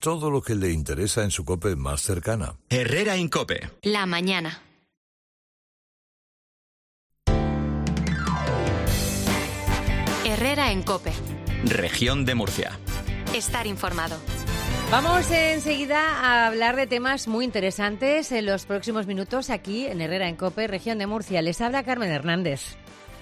Todo lo que le interesa en su COPE más cercana. Herrera Incope. La mañana. Herrera en COPE. Región de Murcia. Estar informado. Vamos enseguida a hablar de temas muy interesantes en los próximos minutos aquí en Herrera en COPE, Región de Murcia. Les habla Carmen Hernández.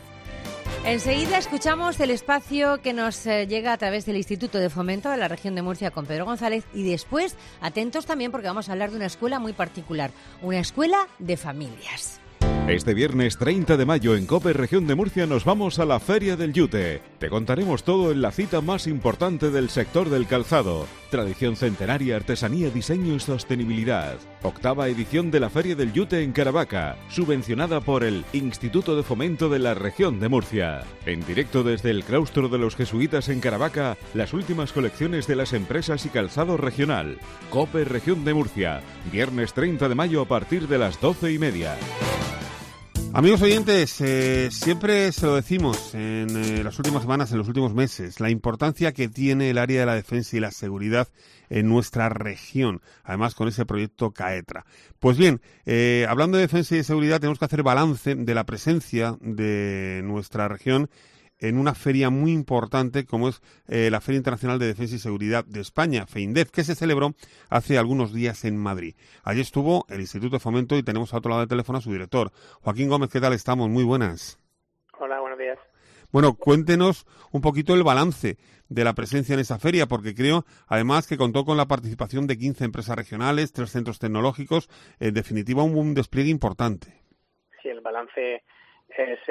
Enseguida escuchamos el espacio que nos llega a través del Instituto de Fomento de la Región de Murcia con Pedro González y después, atentos también porque vamos a hablar de una escuela muy particular, una escuela de familias. Este viernes 30 de mayo en COPE Región de Murcia nos vamos a la Feria del Yute. Te contaremos todo en la cita más importante del sector del calzado. Tradición centenaria, artesanía, diseño y sostenibilidad. 8ª edición de la Feria del Yute en Caravaca, subvencionada por el Instituto de Fomento de la Región de Murcia. En directo desde el claustro de los jesuitas en Caravaca, las últimas colecciones de las empresas y calzado regional. COPE Región de Murcia, viernes 30 de mayo a partir de las 12:30. Amigos oyentes, siempre se lo decimos en las últimas semanas, en los últimos meses, la importancia que tiene el área de la defensa y la seguridad en nuestra región, además con ese proyecto CAETRA. Pues bien, hablando de defensa y de seguridad, tenemos que hacer balance de la presencia de nuestra región en una feria muy importante como es la Feria Internacional de Defensa y Seguridad de España, FEINDEF, que se celebró hace algunos días en Madrid. Allí estuvo el Instituto de Fomento y tenemos a otro lado del teléfono a su director. Joaquín Gómez, ¿qué tal estamos? Muy buenas. Hola, buenos días. Bueno, cuéntenos un poquito el balance de la presencia en esa feria, porque creo, además, que contó con la participación de 15 empresas regionales, 3 centros tecnológicos, en definitiva un despliegue importante. Sí, el balance es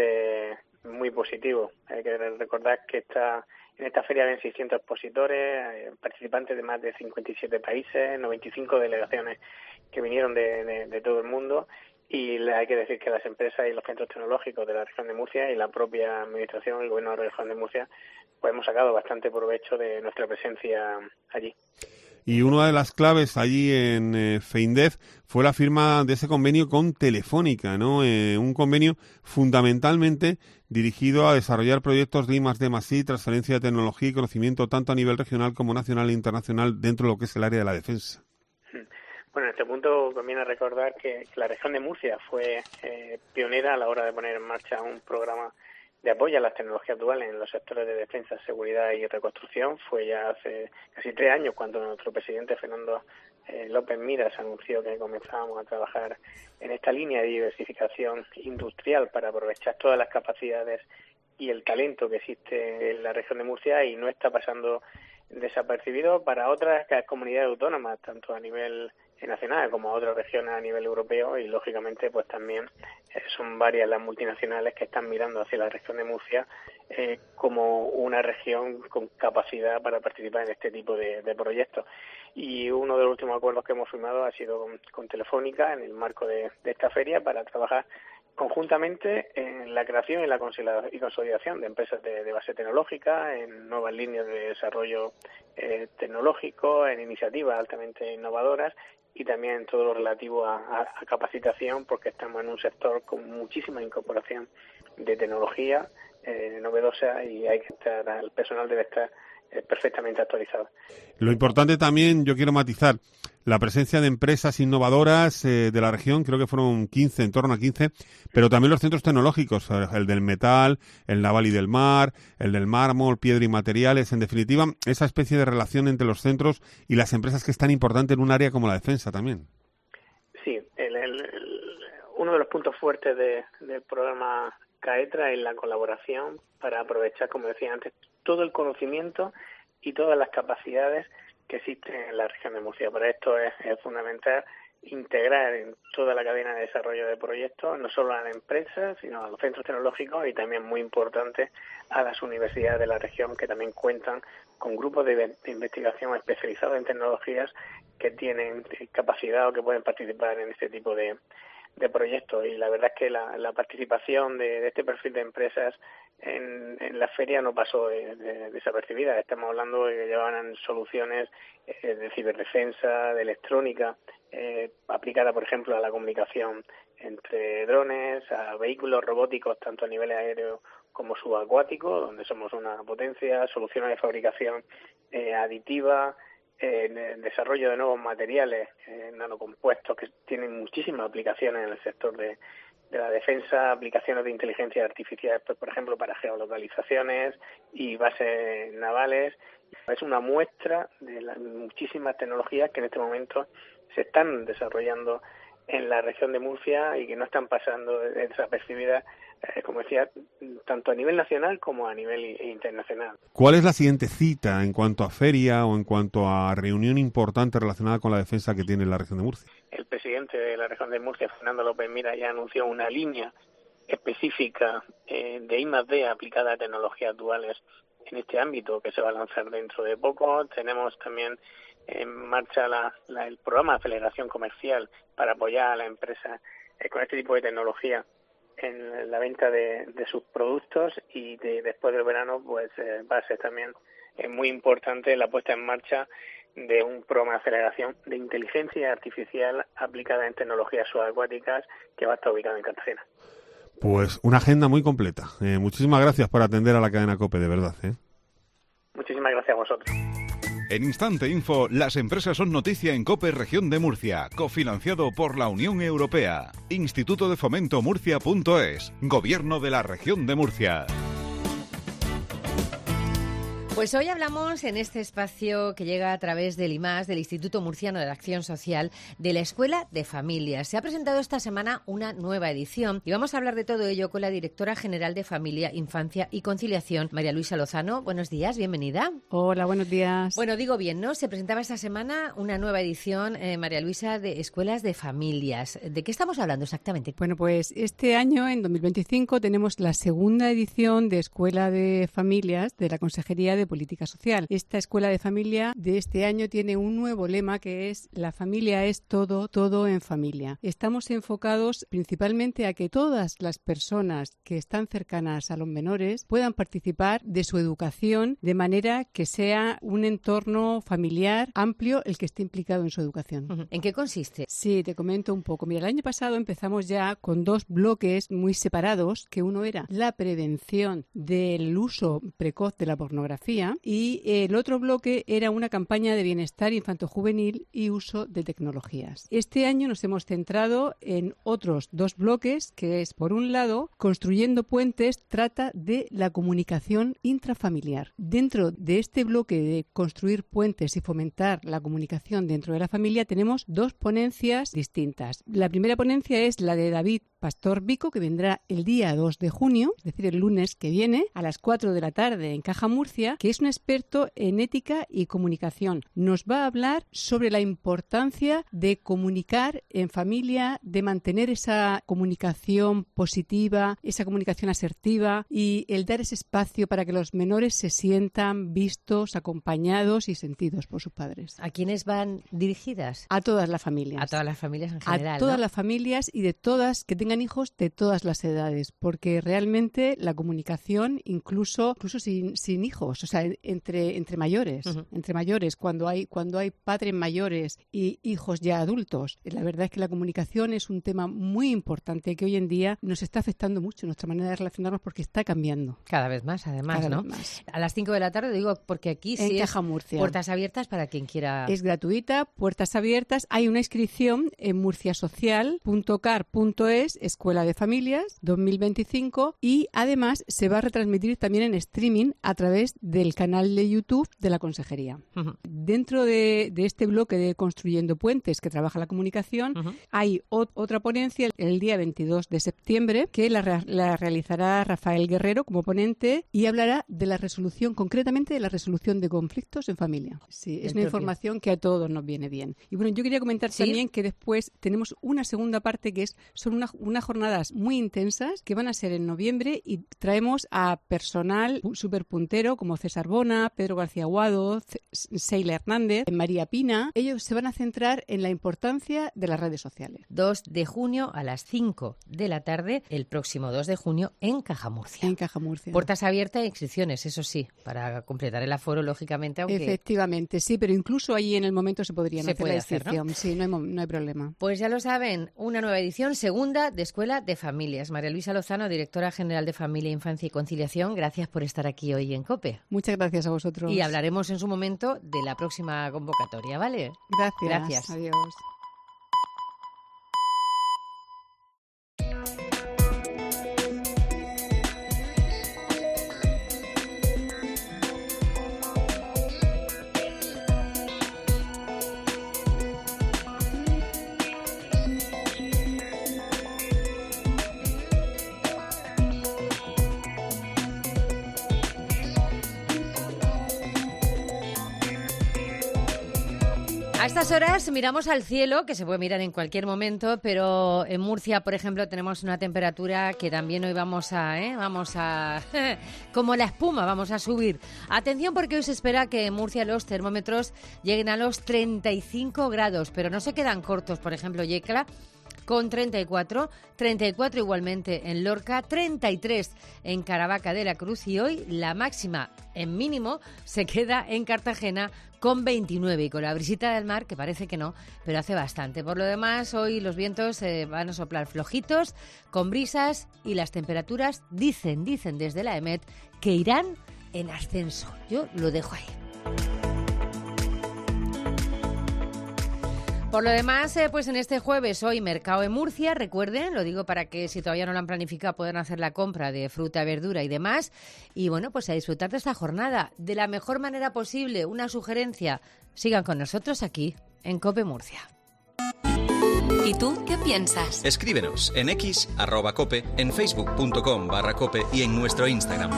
muy positivo. Hay que recordar que en esta feria ven 600 expositores, participantes de más de 57 países, 95 delegaciones que vinieron de todo el mundo, y hay que decir que las empresas y los centros tecnológicos de la región de Murcia y la propia administración, el gobierno de la región de Murcia, pues hemos sacado bastante provecho de nuestra presencia allí. Y una de las claves allí en FEINDEF fue la firma de ese convenio con Telefónica, ¿no? Un convenio fundamentalmente dirigido a desarrollar proyectos de I+D+I, transferencia de tecnología y conocimiento tanto a nivel regional como nacional e internacional dentro de lo que es el área de la defensa. Bueno, en este punto conviene recordar que la región de Murcia fue pionera a la hora de poner en marcha un programa de apoyo a las tecnologías duales en los sectores de defensa, seguridad y reconstrucción. Fue ya hace casi 3 años cuando nuestro presidente Fernando López Miras anunció que comenzábamos a trabajar en esta línea de diversificación industrial para aprovechar todas las capacidades y el talento que existe en la región de Murcia, y no está pasando desapercibido para otras comunidades autónomas, tanto a nivel nacional como a otras regiones a nivel europeo, y lógicamente pues también son varias las multinacionales que están mirando hacia la región de Murcia como una región con capacidad para participar en este tipo de proyectos. Y uno de los últimos acuerdos que hemos firmado ha sido con Telefónica en el marco de esta feria para trabajar conjuntamente en la creación y la consolidación de empresas de base tecnológica, en nuevas líneas de desarrollo tecnológico, en iniciativas altamente innovadoras y también en todo lo relativo a capacitación, porque estamos en un sector con muchísima incorporación de tecnología novedosa y el personal debe estar perfectamente actualizado. Lo importante también, yo quiero matizar, la presencia de empresas innovadoras de la región, creo que fueron 15, en torno a 15, pero también los centros tecnológicos, el del metal, el naval y del mar, el del mármol, piedra y materiales, en definitiva, esa especie de relación entre los centros y las empresas que es tan importante en un área como la defensa también. Sí, uno de los puntos fuertes del programa CAETRA es la colaboración para aprovechar, como decía antes, todo el conocimiento y todas las capacidades que existen en la región de Murcia. Para esto es fundamental integrar en toda la cadena de desarrollo de proyectos, no solo a las empresas, sino a los centros tecnológicos y también, muy importante, a las universidades de la región, que también cuentan con grupos de investigación especializados en tecnologías que tienen capacidad o que pueden participar en este tipo de proyectos. Y la verdad es que la participación de este perfil de empresas en la feria no pasó desapercibida. Estamos hablando de que llevaban soluciones de ciberdefensa, de electrónica, aplicada, por ejemplo, a la comunicación entre drones, a vehículos robóticos, tanto a nivel aéreo como subacuático, donde somos una potencia, soluciones de fabricación aditiva, el desarrollo de nuevos materiales nanocompuestos que tienen muchísimas aplicaciones en el sector de la defensa, aplicaciones de inteligencia artificial, pues, por ejemplo, para geolocalizaciones y bases navales. Es una muestra de las muchísimas tecnologías que en este momento se están desarrollando en la región de Murcia y que no están pasando desapercibidas, como decía, tanto a nivel nacional como a nivel internacional. ¿Cuál es la siguiente cita en cuanto a feria o en cuanto a reunión importante relacionada con la defensa que tiene la región de Murcia? El presidente de la región de Murcia, Fernando López Mira, ya anunció una línea específica de I+D aplicada a tecnologías duales en este ámbito que se va a lanzar dentro de poco. Tenemos también en marcha el programa de aceleración comercial para apoyar a las empresas con este tipo de tecnología en la venta de sus productos, y después del verano pues va a ser también muy importante la puesta en marcha de un programa de aceleración de inteligencia artificial aplicada en tecnologías subacuáticas que va a estar ubicado en Cartagena. Pues una agenda muy completa. Muchísimas gracias por atender a la cadena COPE, de verdad. Muchísimas gracias a vosotros. En Instante Info, las empresas son noticia en COPE Región de Murcia, cofinanciado por la Unión Europea. Instituto de Fomento Murcia.es, Gobierno de la Región de Murcia. Pues hoy hablamos en este espacio que llega a través del IMAS, del Instituto Murciano de Acción Social, de la Escuela de Familias. Se ha presentado esta semana una nueva edición y vamos a hablar de todo ello con la directora general de Familia, Infancia y Conciliación, María Luisa Lozano. Buenos días, bienvenida. Hola, buenos días. Bueno, digo bien, ¿no? Se presentaba esta semana una nueva edición, María Luisa, de Escuelas de Familias. ¿De qué estamos hablando exactamente? Bueno, pues este año, en 2025, tenemos la segunda edición de Escuela de Familias de la Consejería de Política Social. Esta Escuela de Familia de este año tiene un nuevo lema que es: la familia es todo, todo en familia. Estamos enfocados principalmente a que todas las personas que están cercanas a los menores puedan participar de su educación de manera que sea un entorno familiar amplio el que esté implicado en su educación. ¿En qué consiste? Sí, te comento un poco. Mira, el año pasado empezamos ya con dos bloques muy separados, que uno era la prevención del uso precoz de la pornografía y el otro bloque era una campaña de bienestar infantojuvenil y uso de tecnologías. Este año nos hemos centrado en otros dos bloques, que es, por un lado, Construyendo Puentes, trata de la comunicación intrafamiliar. Dentro de este bloque de construir puentes y fomentar la comunicación dentro de la familia tenemos dos ponencias distintas. La primera ponencia es la de David Pastor Vico, que vendrá el día 2 de junio, es decir, el lunes que viene, a las 4 de la tarde en Caja Murcia, que es un experto en ética y comunicación. Nos va a hablar sobre la importancia de comunicar en familia, de mantener esa comunicación positiva, esa comunicación asertiva y el dar ese espacio para que los menores se sientan vistos, acompañados y sentidos por sus padres. ¿A quiénes van dirigidas? A todas las familias. A todas las familias en general, a todas ¿no? las familias y de todas que tengan hijos de todas las edades, porque realmente la comunicación, incluso sin hijos, o sea, entre mayores, entre mayores, cuando hay padres mayores y hijos ya adultos, la verdad es que la comunicación es un tema muy importante que hoy en día nos está afectando mucho nuestra manera de relacionarnos porque está cambiando. Cada vez más, además, Cada ¿no? vez más. A las 5 de la tarde, digo, porque aquí en sí Caja es Murcia. puertas abiertas para quien quiera. Es gratuita, puertas abiertas. Hay una inscripción en murciasocial.car.es, Escuela de Familias 2025, y además se va a retransmitir también en streaming a través del canal de YouTube de la Consejería. Dentro de este bloque de Construyendo Puentes, que trabaja la comunicación, hay otra ponencia el día 22 de septiembre que la realizará Rafael Guerrero como ponente y hablará de la resolución, concretamente de la resolución de conflictos en familia. Sí, es una información que a todos nos viene bien. Y bueno, yo quería comentar también que después tenemos una segunda parte que son unas jornadas muy intensas que van a ser en noviembre y traemos a personal súper puntero como César Bona, Pedro García Aguado, Seila Hernández, María Pina. Ellos se van a centrar en la importancia de las redes sociales. 2 de junio a las 5 de la tarde, el próximo 2 de junio en Caja Murcia. En Caja Murcia. Puertas abiertas e inscripciones, eso sí, para completar el aforo, lógicamente, aunque... Efectivamente, sí, pero incluso ahí en el momento se podrían hacer la hacer, inscripción. ¿no? Sí, no hay problema. Pues ya lo saben, una nueva edición, segunda de Escuela de Familias. María Luisa Lozano, directora general de Familia, Infancia y Conciliación, gracias por estar aquí hoy en COPE. Muchas Muchas gracias a vosotros. Y hablaremos en su momento de la próxima convocatoria, ¿vale? Gracias. Adiós. A estas horas miramos al cielo, que se puede mirar en cualquier momento, pero en Murcia, por ejemplo, tenemos una temperatura que también hoy vamos a como la espuma, vamos a subir. Atención, porque hoy se espera que en Murcia los termómetros lleguen a los 35 grados, pero no se quedan cortos. Por ejemplo, Yecla con 34 igualmente en Lorca, 33 en Caravaca de la Cruz y hoy la máxima en mínimo se queda en Cartagena con 29 y con la brisita del mar, que parece que no, pero hace bastante. Por lo demás, hoy los vientos van a soplar flojitos, con brisas y las temperaturas dicen desde la EMET que irán en ascenso. Yo lo dejo ahí. Por lo demás, pues en este jueves hoy mercado en Murcia, recuerden, lo digo para que si todavía no lo han planificado puedan hacer la compra de fruta, verdura y demás. Y bueno, pues a disfrutar de esta jornada de la mejor manera posible. Una sugerencia, sigan con nosotros aquí en COPE Murcia. ¿Y tú qué piensas? Escríbenos en X, @cope, en facebook.com/cope y en nuestro Instagram.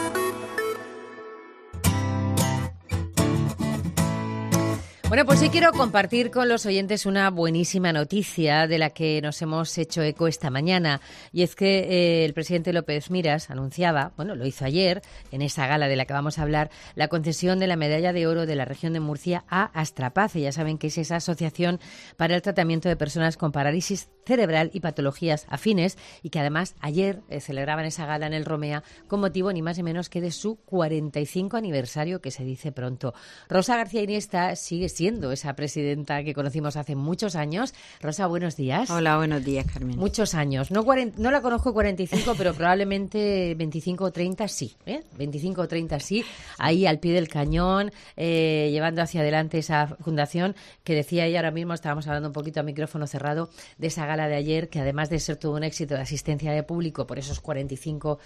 Bueno, pues sí quiero compartir con los oyentes una buenísima noticia de la que nos hemos hecho eco esta mañana. Y es que el presidente López Miras anunciaba, bueno, lo hizo ayer, en esa gala de la que vamos a hablar, la concesión de la medalla de oro de la región de Murcia a Astrapace. Ya saben que es esa asociación para el tratamiento de personas con parálisis cerebral y patologías afines y que además ayer celebraban esa gala en el Romea con motivo ni más ni menos que de su 45 aniversario, que se dice pronto. Rosa García Iniesta sigue siendo esa presidenta que conocimos hace muchos años. Rosa, buenos días. Hola, buenos días, Carmen. Muchos años. No la conozco 45, pero probablemente 25 o 30 sí. 25 o 30 sí. Ahí al pie del cañón, llevando hacia adelante esa fundación que decía ella ahora mismo, estábamos hablando un poquito a micrófono cerrado, de esa gala de ayer, que además de ser todo un éxito de asistencia de público por esos 45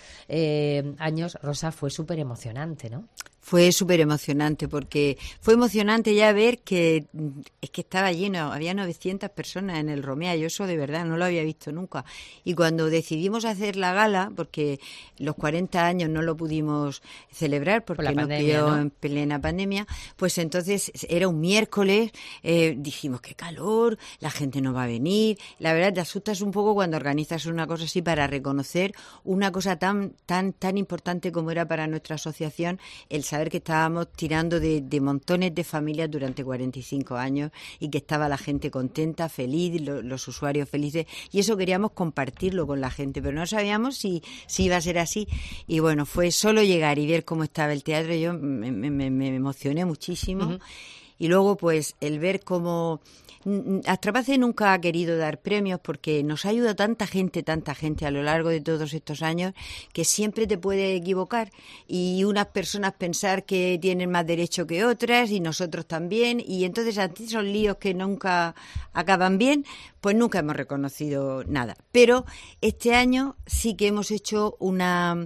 años, Rosa, fue súper emocionante, ¿no? Fue súper emocionante porque fue emocionante ya ver que es que estaba lleno, había 900 personas en el Romea, yo eso de verdad no lo había visto nunca. Y cuando decidimos hacer la gala, porque los 40 años no lo pudimos celebrar porque nos pilló en plena pandemia, pues entonces era un miércoles, dijimos qué calor, la gente no va a venir. La verdad te asustas un poco cuando organizas una cosa así para reconocer una cosa tan importante como era para nuestra asociación el saber que estábamos tirando de montones de familias durante 45 años y que estaba la gente contenta, feliz, los usuarios felices, y eso queríamos compartirlo con la gente, pero no sabíamos si iba a ser así. Y bueno, fue solo llegar y ver cómo estaba el teatro, yo me emocioné muchísimo. Uh-huh. Y luego pues el ver cómo Astrapace nunca ha querido dar premios porque nos ha ayudado tanta gente a lo largo de todos estos años que siempre te puede equivocar y unas personas pensar que tienen más derecho que otras y nosotros también, y entonces ante esos líos que nunca acaban bien, pues nunca hemos reconocido nada. Pero este año sí que hemos hecho una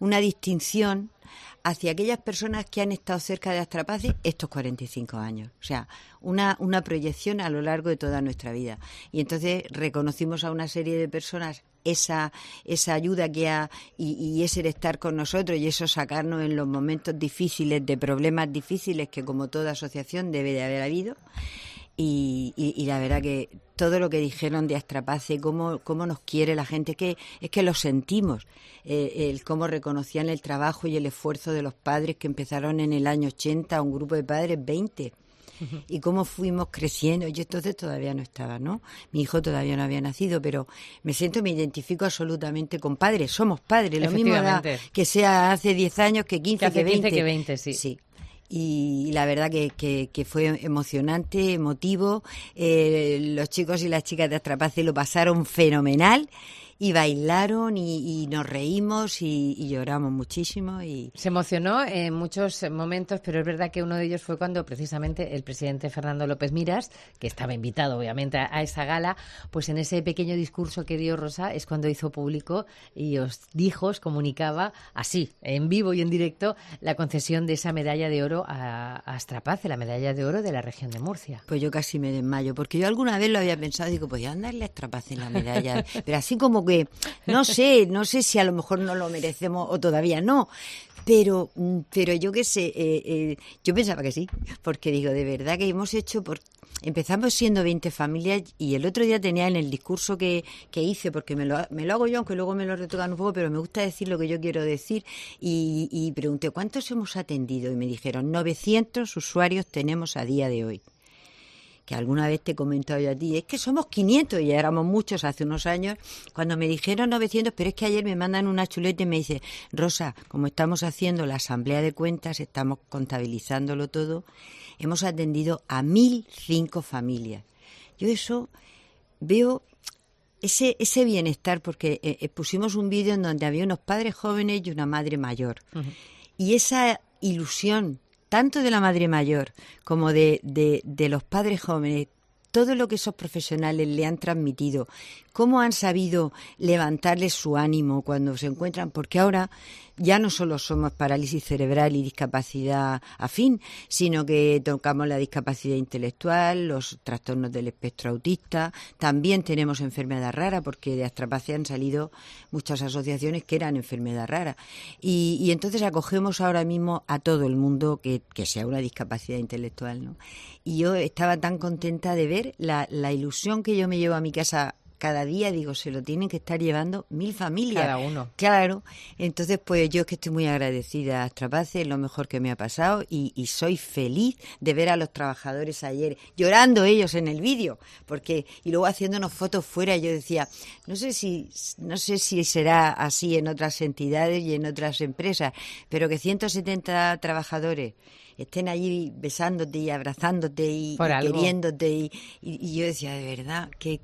distinción hacia aquellas personas que han estado cerca de Astrapace estos 45 años. O sea, una proyección a lo largo de toda nuestra vida. Y entonces reconocimos a una serie de personas esa ayuda que ha y ese estar con nosotros y eso sacarnos en los momentos difíciles, de problemas difíciles que como toda asociación debe de haber habido. Y la verdad que todo lo que dijeron de Astrapace, cómo nos quiere la gente, es que lo sentimos, el cómo reconocían el trabajo y el esfuerzo de los padres que empezaron en el año 80, un grupo de padres 20, y cómo fuimos creciendo. Yo entonces todavía no estaba, ¿no? Mi hijo todavía no había nacido, pero me identifico absolutamente con padres, somos padres, lo mismo edad que sea hace 10 años, que 15, que 20. Que 20, sí. Sí. Y la verdad que fue emocionante, emotivo. Los chicos y las chicas de Astrapace lo pasaron fenomenal y bailaron y nos reímos y lloramos muchísimo. Se emocionó en muchos momentos, pero es verdad que uno de ellos fue cuando precisamente el presidente Fernando López Miras, que estaba invitado obviamente a esa gala, pues en ese pequeño discurso que dio Rosa es cuando hizo público y os comunicaba así, en vivo y en directo, la concesión de esa medalla de oro a Astrapace, la medalla de oro de la región de Murcia. Pues yo casi me desmayo, porque yo alguna vez lo había pensado, digo, pues ya darle a Astrapace la medalla, pero así como que, no sé si a lo mejor no lo merecemos o todavía no, pero yo qué sé, yo pensaba que sí, porque digo, de verdad que hemos hecho, empezamos siendo 20 familias y el otro día tenía en el discurso que hice, porque me lo hago yo, aunque luego me lo retocan un poco, pero me gusta decir lo que yo quiero decir, y pregunté, ¿cuántos hemos atendido? Y me dijeron, 900 usuarios tenemos a día de hoy. Que alguna vez te he comentado yo a ti, es que somos 500, y ya éramos muchos hace unos años, cuando me dijeron 900, pero es que ayer me mandan una chuleta y me dice, Rosa, como estamos haciendo la asamblea de cuentas, estamos contabilizándolo todo, hemos atendido a 1.005 familias. Yo eso veo ese bienestar, porque pusimos un vídeo en donde había unos padres jóvenes y una madre mayor. Uh-huh. Y esa ilusión, tanto de la madre mayor como de los padres jóvenes, todo lo que esos profesionales le han transmitido, cómo han sabido levantarles su ánimo cuando se encuentran, porque ahora ya no solo somos parálisis cerebral y discapacidad afín, sino que tocamos la discapacidad intelectual, los trastornos del espectro autista, también tenemos enfermedad rara, porque de Astrapace han salido muchas asociaciones que eran enfermedad rara, y entonces acogemos ahora mismo a todo el mundo que sea una discapacidad intelectual, ¿no? Y yo estaba tan contenta de ver la ilusión que yo me llevo a mi casa cada día, digo, se lo tienen que estar llevando 1.000 familias. Cada uno. Claro. Entonces, pues yo es que estoy muy agradecida a Astrapace, es lo mejor que me ha pasado, y soy feliz de ver a los trabajadores ayer llorando ellos en el vídeo, y luego haciéndonos fotos fuera. Yo decía, no sé si será así en otras entidades y en otras empresas, pero que 170 trabajadores estén allí besándote y abrazándote y queriéndote, y yo decía, de verdad, que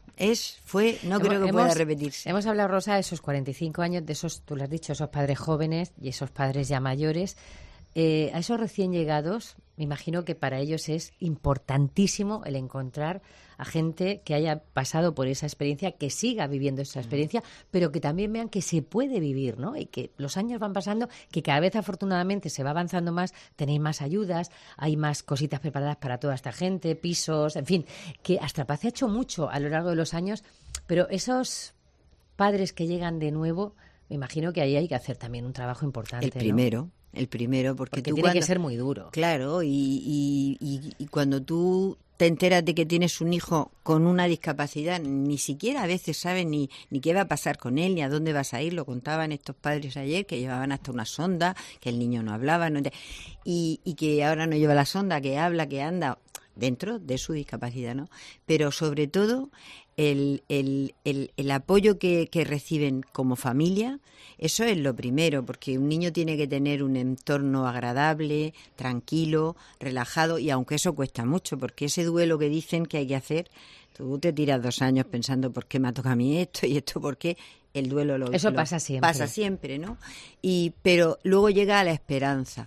no creo que pueda repetirse. Hemos hablado, Rosa, de esos 45 años, de esos, tú lo has dicho, esos padres jóvenes y esos padres ya mayores. A esos recién llegados, me imagino que para ellos es importantísimo el encontrar a gente que haya pasado por esa experiencia, que siga viviendo esa experiencia, pero que también vean que se puede vivir, ¿no? Y que los años van pasando, que cada vez afortunadamente se va avanzando más, tenéis más ayudas, hay más cositas preparadas para toda esta gente, pisos, en fin, que Astrapace ha hecho mucho a lo largo de los años, pero esos padres que llegan de nuevo, me imagino que ahí hay que hacer también un trabajo importante, El primero, porque tú tiene que ser muy duro. Claro, y cuando tú te enteras de que tienes un hijo con una discapacidad, ni siquiera a veces sabes ni qué va a pasar con él, ni a dónde vas a ir. Lo contaban estos padres ayer, que llevaban hasta una sonda, que el niño no hablaba, y que ahora no lleva la sonda, que habla, que anda, dentro de su discapacidad, ¿no? Pero sobre todo el apoyo que reciben como familia, eso es lo primero, porque un niño tiene que tener un entorno agradable, tranquilo, relajado, y aunque eso cuesta mucho, porque ese duelo que dicen que hay que hacer, tú te tiras 2 años pensando por qué me toca a mí esto y esto, por qué. El duelo pasa siempre. Pasa siempre, ¿no? Pero luego llega la esperanza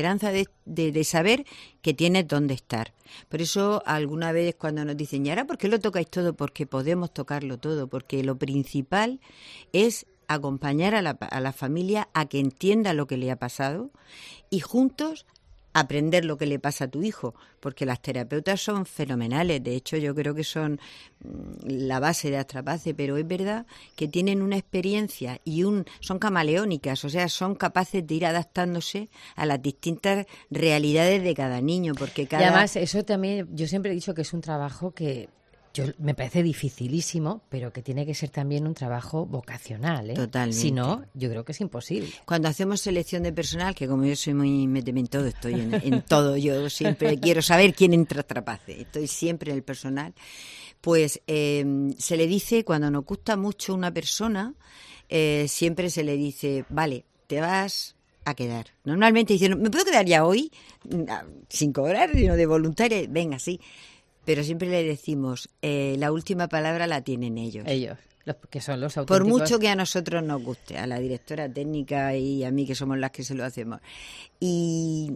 de saber que tienes dónde estar. Por eso alguna vez cuando nos dicen, ¿y ahora por qué lo tocáis todo? Porque podemos tocarlo todo, porque lo principal es acompañar a la familia a que entienda lo que le ha pasado y juntos aprender lo que le pasa a tu hijo, porque las terapeutas son fenomenales. De hecho, yo creo que son la base de Astrapace, pero es verdad que tienen una experiencia y son camaleónicas, o sea, son capaces de ir adaptándose a las distintas realidades de cada niño, porque Y además, eso también, yo siempre he dicho que es un trabajo que me parece dificilísimo, pero que tiene que ser también un trabajo vocacional, ¿eh? Totalmente. Si no, yo creo que es imposible. Cuando hacemos selección de personal, que como yo soy muy méteme en todo, estoy en todo, yo siempre quiero saber quién entra a Astrapace, estoy siempre en el personal, pues se le dice, cuando nos gusta mucho una persona, siempre se le dice, vale, te vas a quedar. Normalmente dicen, ¿me puedo quedar ya hoy? Sin cobrar, sino de voluntaria, venga, sí. Pero siempre le decimos, la última palabra la tienen ellos. que son los Por auténticos. mucho que a nosotros nos guste, a la directora técnica y a mí, que somos las que se lo hacemos. Y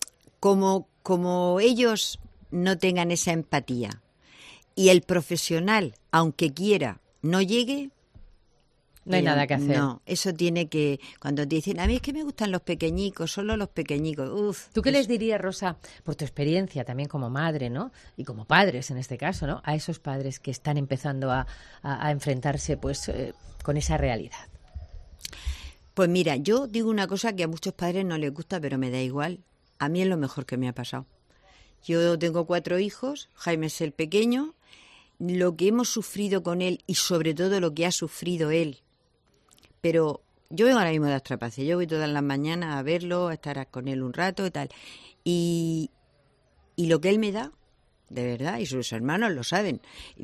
como ellos no tengan esa empatía y el profesional, aunque quiera, no llegue, No hay nada que hacer. No, eso tiene que... Cuando te dicen, a mí es que me gustan los pequeñicos, solo los pequeñicos. Uf, ¿Tú qué les dirías, Rosa, por tu experiencia también como madre, ¿no? Y como padres en este caso, ¿no? A esos padres que están empezando a enfrentarse, pues, con esa realidad. Pues mira, yo digo una cosa que a muchos padres no les gusta, pero me da igual. A mí es lo mejor que me ha pasado. Yo tengo 4 hijos, Jaime es el pequeño. Lo que hemos sufrido con él y sobre todo lo que ha sufrido él. Pero yo vengo ahora mismo de Astrapace, yo voy todas las mañanas a verlo, a estar con él un rato y tal. Y lo que él me da, de verdad, y sus hermanos lo saben,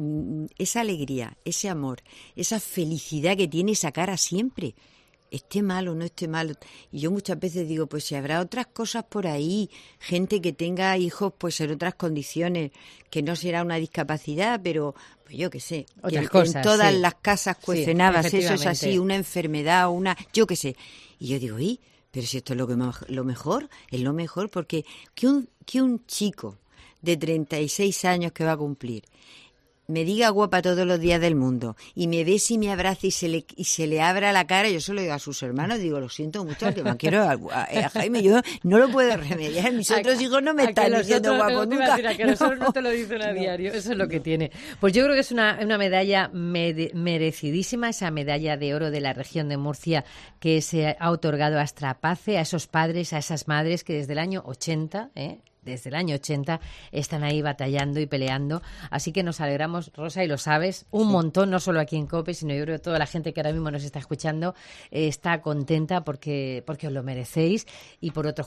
esa alegría, ese amor, esa felicidad que tiene esa cara siempre, esté mal o no esté mal. Y yo muchas veces digo, pues si habrá otras cosas por ahí, gente que tenga hijos pues en otras condiciones, que no será una discapacidad, pero pues yo qué sé, Otras que cosas, en todas sí. las casas Sí, cuestionadas, eso es efectivamente. así, una enfermedad, yo qué sé. Y yo digo, pero si esto es lo mejor, es lo mejor, porque que un chico de 36 años que va a cumplir me diga guapa todos los días del mundo y me bese y me abrace y se le abra la cara, yo se lo digo a sus hermanos, digo, lo siento mucho, que me quiero a Jaime, yo no lo puedo remediar, mis otros hijos no me están diciendo guapo nunca. A que nosotros no te lo dicen a diario, eso es lo que tiene. Pues yo creo que es una medalla merecidísima, esa medalla de oro de la región de Murcia que se ha otorgado a Astrapace, a esos padres, a esas madres que desde el año 80, desde el año 80 están ahí batallando y peleando, así que nos alegramos, Rosa, y lo sabes, un montón, no solo aquí en COPE, sino yo creo que toda la gente que ahora mismo nos está escuchando está contenta porque os lo merecéis, y por otros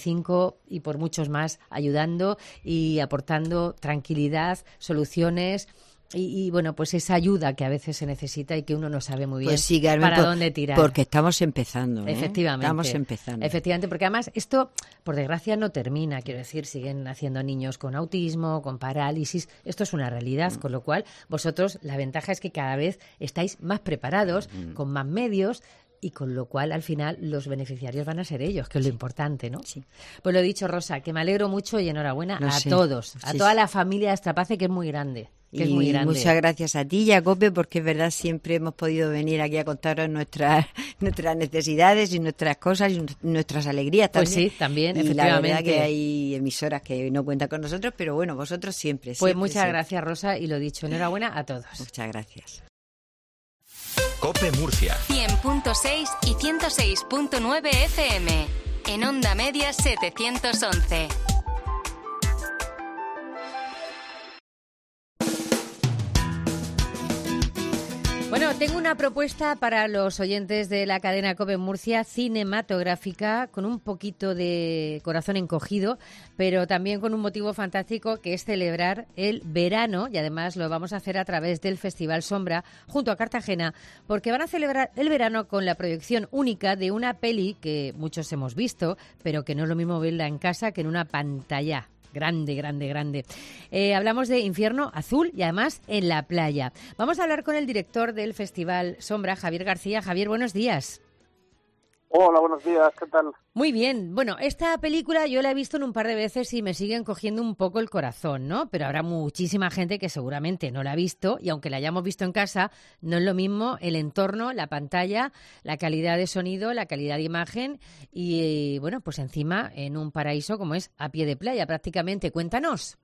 45 y por muchos más ayudando y aportando tranquilidad, soluciones. Y bueno, pues esa ayuda que a veces se necesita y que uno no sabe muy bien Pues sí, Carmen, para dónde tirar. Porque estamos empezando, Efectivamente. Estamos empezando. Efectivamente, porque además esto, por desgracia, no termina. Quiero decir, siguen naciendo niños con autismo, con parálisis. Esto es una realidad, con lo cual vosotros, la ventaja es que cada vez estáis más preparados, con más medios, y con lo cual, al final, los beneficiarios van a ser ellos, que es lo importante, ¿no? Sí. Pues lo dicho, Rosa, que me alegro mucho y enhorabuena Lo a sé. todos, a Sí, toda sí. la familia de Astrapace, que es muy grande. Que es muy grande. Muchas gracias a ti y a COPE, porque es verdad, siempre hemos podido venir aquí a contaros nuestras necesidades y nuestras cosas y nuestras alegrías Pues también. sí, también, y efectivamente. la verdad que hay emisoras que no cuentan con nosotros, pero bueno, vosotros siempre. Pues siempre, muchas siempre. gracias, Rosa, y lo dicho, enhorabuena a todos. Muchas gracias. COPE Murcia. 100.6 y 106.9 FM. En Onda Media 711. Bueno, tengo una propuesta para los oyentes de la cadena COPE Murcia, cinematográfica, con un poquito de corazón encogido, pero también con un motivo fantástico, que es celebrar el verano, y además lo vamos a hacer a través del Festival Sombra, junto a Cartagena, porque van a celebrar el verano con la proyección única de una peli que muchos hemos visto, pero que no es lo mismo verla en casa que en una pantalla. Grande, grande, grande. Hablamos de Infierno Azul y además en la playa. Vamos a hablar con el director del Festival Sombra, Javier García. Javier, buenos días. Hola, buenos días, ¿qué tal? Muy bien. Bueno, esta película yo la he visto en un par de veces y me siguen cogiendo un poco el corazón, ¿no? Pero habrá muchísima gente que seguramente no la ha visto, y aunque la hayamos visto en casa, no es lo mismo el entorno, la pantalla, la calidad de sonido, la calidad de imagen y, bueno, pues encima en un paraíso como es a pie de playa prácticamente. Cuéntanos.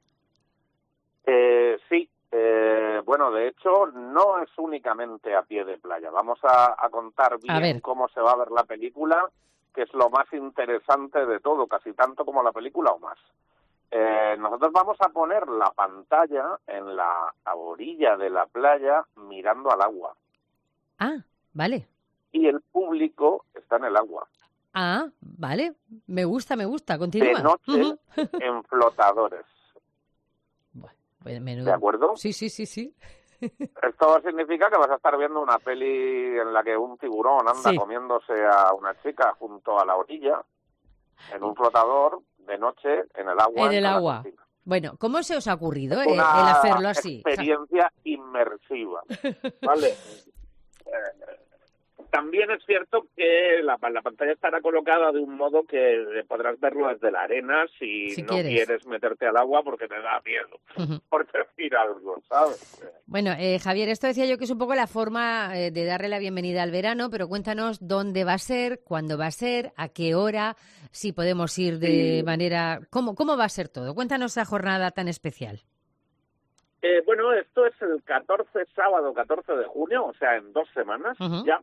Sí, bueno, de hecho, no es únicamente a pie de playa. Vamos a contar bien cómo se va a ver la película, que es lo más interesante de todo, casi tanto como la película o más. Nosotros vamos a poner la pantalla en la orilla de la playa mirando al agua. Ah, vale. Y el público está en el agua. Ah, vale. Me gusta. Continúa. De noche, en flotadores. Menudo. ¿De acuerdo? Sí. Esto significa que vas a estar viendo una peli en la que un tiburón anda comiéndose a una chica junto a la orilla, en un flotador, de noche, en el agua. En el agua. Bueno, ¿cómo se os ha ocurrido el hacerlo así? Experiencia inmersiva, ¿vale? También es cierto que la pantalla estará colocada de un modo que podrás verlo desde la arena si no quieres meterte al agua porque te da miedo, por decir algo, ¿sabes? Bueno, Javier, esto decía yo que es un poco la forma de darle la bienvenida al verano, pero cuéntanos dónde va a ser, cuándo va a ser, a qué hora, si podemos ir de manera... ¿Cómo va a ser todo? Cuéntanos esa jornada tan especial. Bueno, esto es el sábado 14 de junio, o sea, en 2 semanas ya.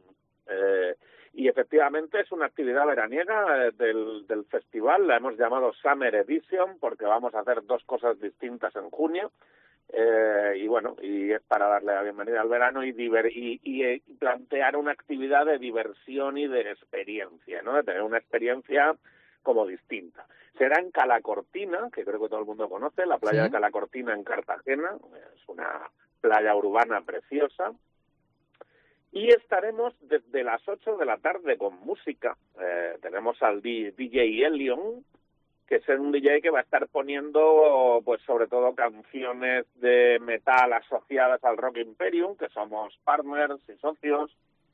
Y efectivamente es una actividad veraniega del festival, la hemos llamado Summer Edition porque vamos a hacer 2 cosas distintas en junio. Y bueno, y es para darle la bienvenida al verano y plantear una actividad de diversión y de experiencia, ¿no? De tener una experiencia como distinta. Será en Calacortina, que creo que todo el mundo conoce, la playa de Calacortina en Cartagena, es una playa urbana preciosa, y estaremos desde las 8 de la tarde con música. Tenemos al DJ Elion, que es un DJ que va a estar poniendo, pues sobre todo canciones de metal asociadas al Rock Imperium, que somos partners y socios.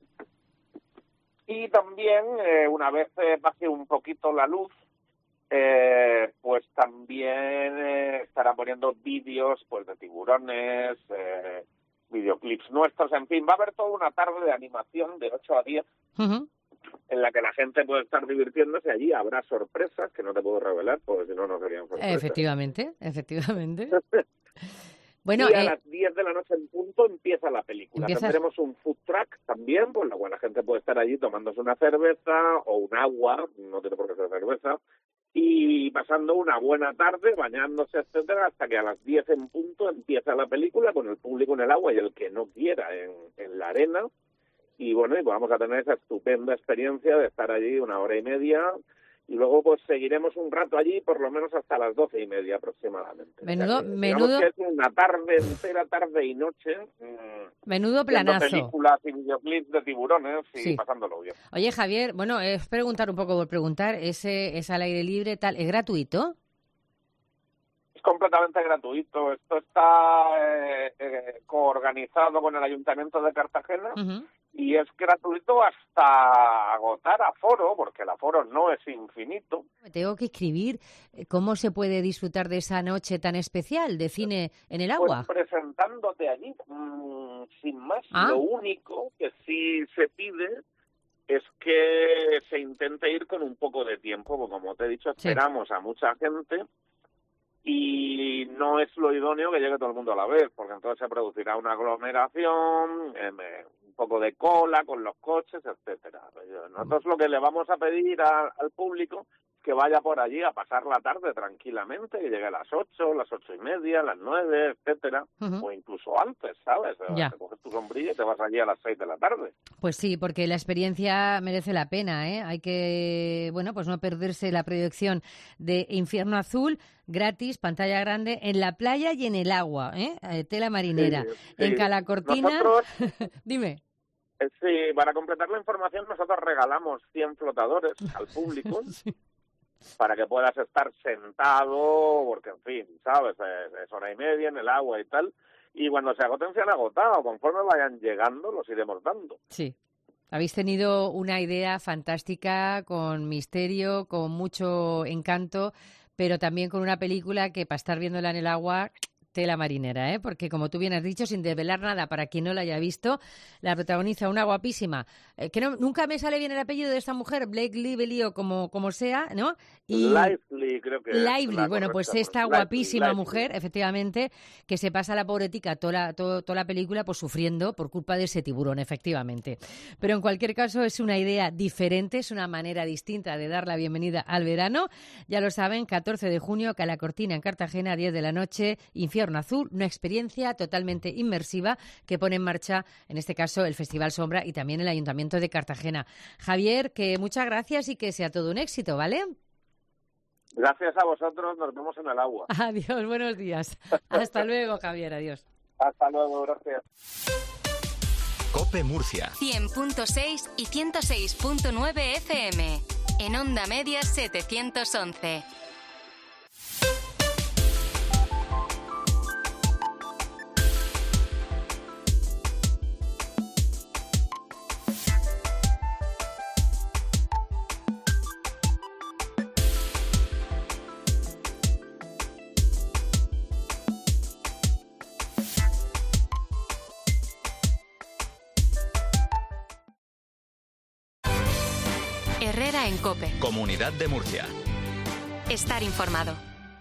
Y también, una vez pase un poquito la luz, pues también estará poniendo vídeos pues de tiburones, videoclips nuestros, en fin, va a haber toda una tarde de animación de 8 a 10 en la que la gente puede estar divirtiéndose. Allí habrá sorpresas que no te puedo revelar porque si no, no serían sorpresas. Efectivamente. Bueno, y a las 10 de la noche en punto empieza la película. Tendremos un food truck también, por la cual la gente puede estar allí tomándose una cerveza o un agua, no tiene por qué ser cerveza, y pasando una buena tarde, bañándose, etcétera, hasta que a las 10 en punto empieza la película con el público en el agua y el que no quiera en la arena. Y bueno, y vamos a tener esa estupenda experiencia de estar allí 1 hora y media. Y luego pues seguiremos un rato allí, por lo menos hasta las 12:30 aproximadamente. Menudo. Que es una tarde entera, tarde y noche. Menudo planazo. Películas y videoclips de tiburones y pasándolo bien. Oye, Javier, bueno, es preguntar un poco por preguntar. ¿Es al aire libre, tal? ¿Es gratuito? Es completamente gratuito. Esto está coorganizado con el Ayuntamiento de Cartagena. Y es gratuito hasta agotar aforo, porque el aforo no es infinito. Tengo que escribir cómo se puede disfrutar de esa noche tan especial de cine en el agua. Pues presentándote allí, sin más. Lo único que sí se pide es que se intente ir con un poco de tiempo, porque como te he dicho, esperamos a mucha gente y no es lo idóneo que llegue todo el mundo a la vez, porque entonces se producirá una aglomeración, un poco de cola con los coches, etcétera. Nosotros lo que le vamos a pedir al público es que vaya por allí a pasar la tarde tranquilamente, que llegue a las 8, las 8:30, las 9, etcétera, o incluso antes, ¿sabes? Te coges tu sombrilla y te vas allí a las 6 de la tarde. Pues sí, porque la experiencia merece la pena, ¿eh? Hay que, bueno, pues no perderse la proyección de Infierno Azul, gratis, pantalla grande, en la playa y en el agua, tela marinera. Sí. En Calacortina... Nosotros, dime. Sí, para completar la información, nosotros regalamos 100 flotadores al público para que puedas estar sentado, porque, en fin, ¿sabes? Es 1:30 en el agua y tal. Y cuando se agoten, se han agotado. Conforme vayan llegando, los iremos dando. Sí. Habéis tenido una idea fantástica, con misterio, con mucho encanto, pero también con una película que para estar viéndola en el agua, tela marinera, porque como tú bien has dicho, sin desvelar nada para quien no la haya visto, la protagoniza una guapísima, que nunca me sale bien el apellido de esta mujer, Blake Lively o como sea, ¿no? Y Lively, creo que Lively, bueno, pues esta guapísima mujer, efectivamente, que se pasa la pobretica toda la película pues sufriendo por culpa de ese tiburón, efectivamente. Pero en cualquier caso es una idea diferente, es una manera distinta de dar la bienvenida al verano. Ya lo saben, 14 de junio, Calacortina en Cartagena, 10 de la noche, Infierno Azul, una experiencia totalmente inmersiva que pone en marcha, en este caso, el Festival Sombra y también el Ayuntamiento de Cartagena. Javier, que muchas gracias y que sea todo un éxito, ¿vale? Gracias a vosotros, nos vemos en el agua. Adiós, buenos días. Hasta luego, Javier, adiós. Hasta luego, gracias. COPE Murcia. 100.6 y 106.9 FM. En onda media 711. Herrera en COPE. Comunidad de Murcia. Estar informado.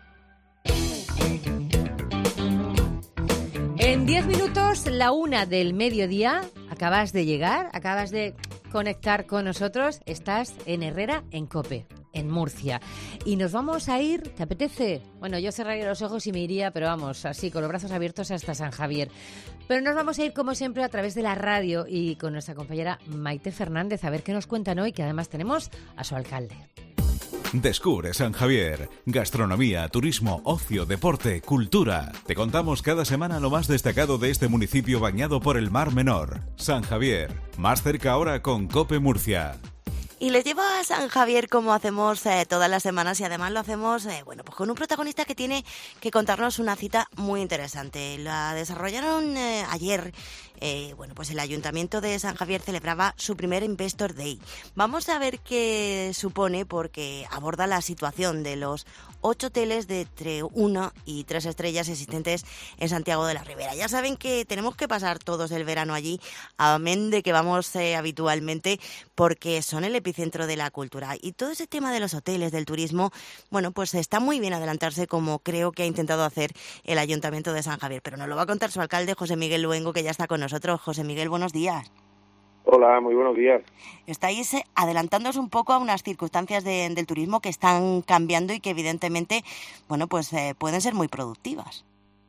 En 10 minutos, la 1 del mediodía, acabas de llegar, acabas de conectar con nosotros, estás en Herrera en COPE, en Murcia. Y nos vamos a ir, ¿te apetece? Bueno, yo cerraría los ojos y me iría, pero vamos, así, con los brazos abiertos hasta San Javier. Pero nos vamos a ir, como siempre, a través de la radio y con nuestra compañera Maite Fernández, a ver qué nos cuentan hoy, que además tenemos a su alcalde. Descubre San Javier. Gastronomía, turismo, ocio, deporte, cultura. Te contamos cada semana lo más destacado de este municipio bañado por el Mar Menor. San Javier. Más cerca ahora con COPE Murcia. Y les llevo a San Javier como hacemos todas las semanas y además lo hacemos pues con un protagonista que tiene que contarnos una cita muy interesante. La desarrollaron ayer. Pues el Ayuntamiento de San Javier celebraba su primer Investor Day. Vamos a ver qué supone porque aborda la situación de los 8 hoteles de entre 1 y 3 estrellas existentes en Santiago de la Ribera. Ya saben que tenemos que pasar todos el verano allí, amén de que vamos habitualmente, porque son el epicentro de la cultura. Y todo ese tema de los hoteles, del turismo, pues está muy bien adelantarse, como creo que ha intentado hacer el Ayuntamiento de San Javier. Pero nos lo va a contar su alcalde, José Miguel Luengo, que ya está con nosotros. José Miguel, buenos días. Hola, muy buenos días. Estáis adelantándoos un poco a unas circunstancias del turismo que están cambiando y que evidentemente, pueden ser muy productivas.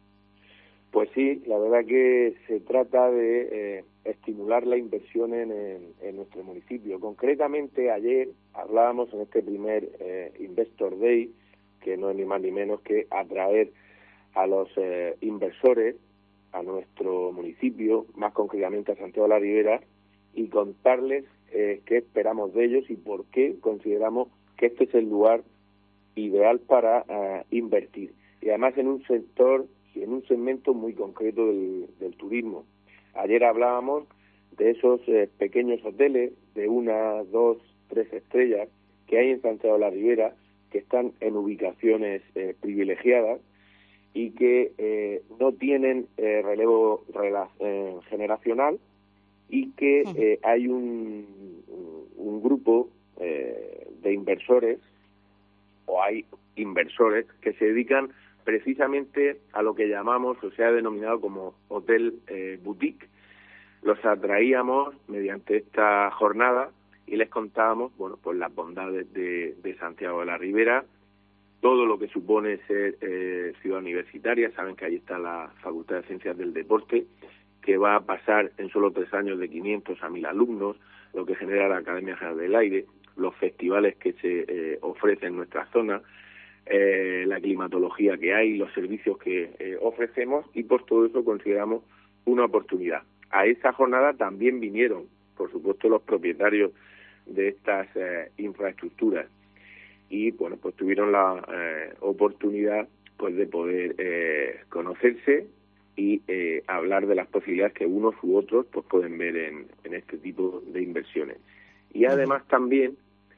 Pues sí, la verdad que se trata de estimular la inversión en nuestro municipio. Concretamente, ayer hablábamos en este primer Investor Day, que no es ni más ni menos que atraer a los inversores a nuestro municipio, más concretamente a Santiago de la Ribera, y contarles qué esperamos de ellos y por qué consideramos que este es el lugar ideal para invertir. Y además en un sector y en un segmento muy concreto del turismo. Ayer hablábamos de esos pequeños hoteles de 1, 2, 3 estrellas que hay en Santiago de la Ribera, que están en ubicaciones privilegiadas y que no tienen relevo generacional y que hay un grupo de inversores, o hay inversores que se dedican precisamente a lo que llamamos, o se ha denominado como hotel boutique. Los atraíamos mediante esta jornada y les contábamos, pues las bondades de Santiago de la Ribera, todo lo que supone ser ciudad universitaria. Saben que ahí está la Facultad de Ciencias del Deporte, que va a pasar en solo 3 años de 500 a 1000 alumnos, lo que genera la Academia General del Aire, los festivales que se ofrecen en nuestra zona, la climatología que hay, los servicios que ofrecemos, y por todo eso consideramos una oportunidad. A esa jornada también vinieron, por supuesto, los propietarios de estas infraestructuras, y pues tuvieron la oportunidad de poder conocerse y hablar de las posibilidades que unos u otros pueden ver en este tipo de inversiones. Y además también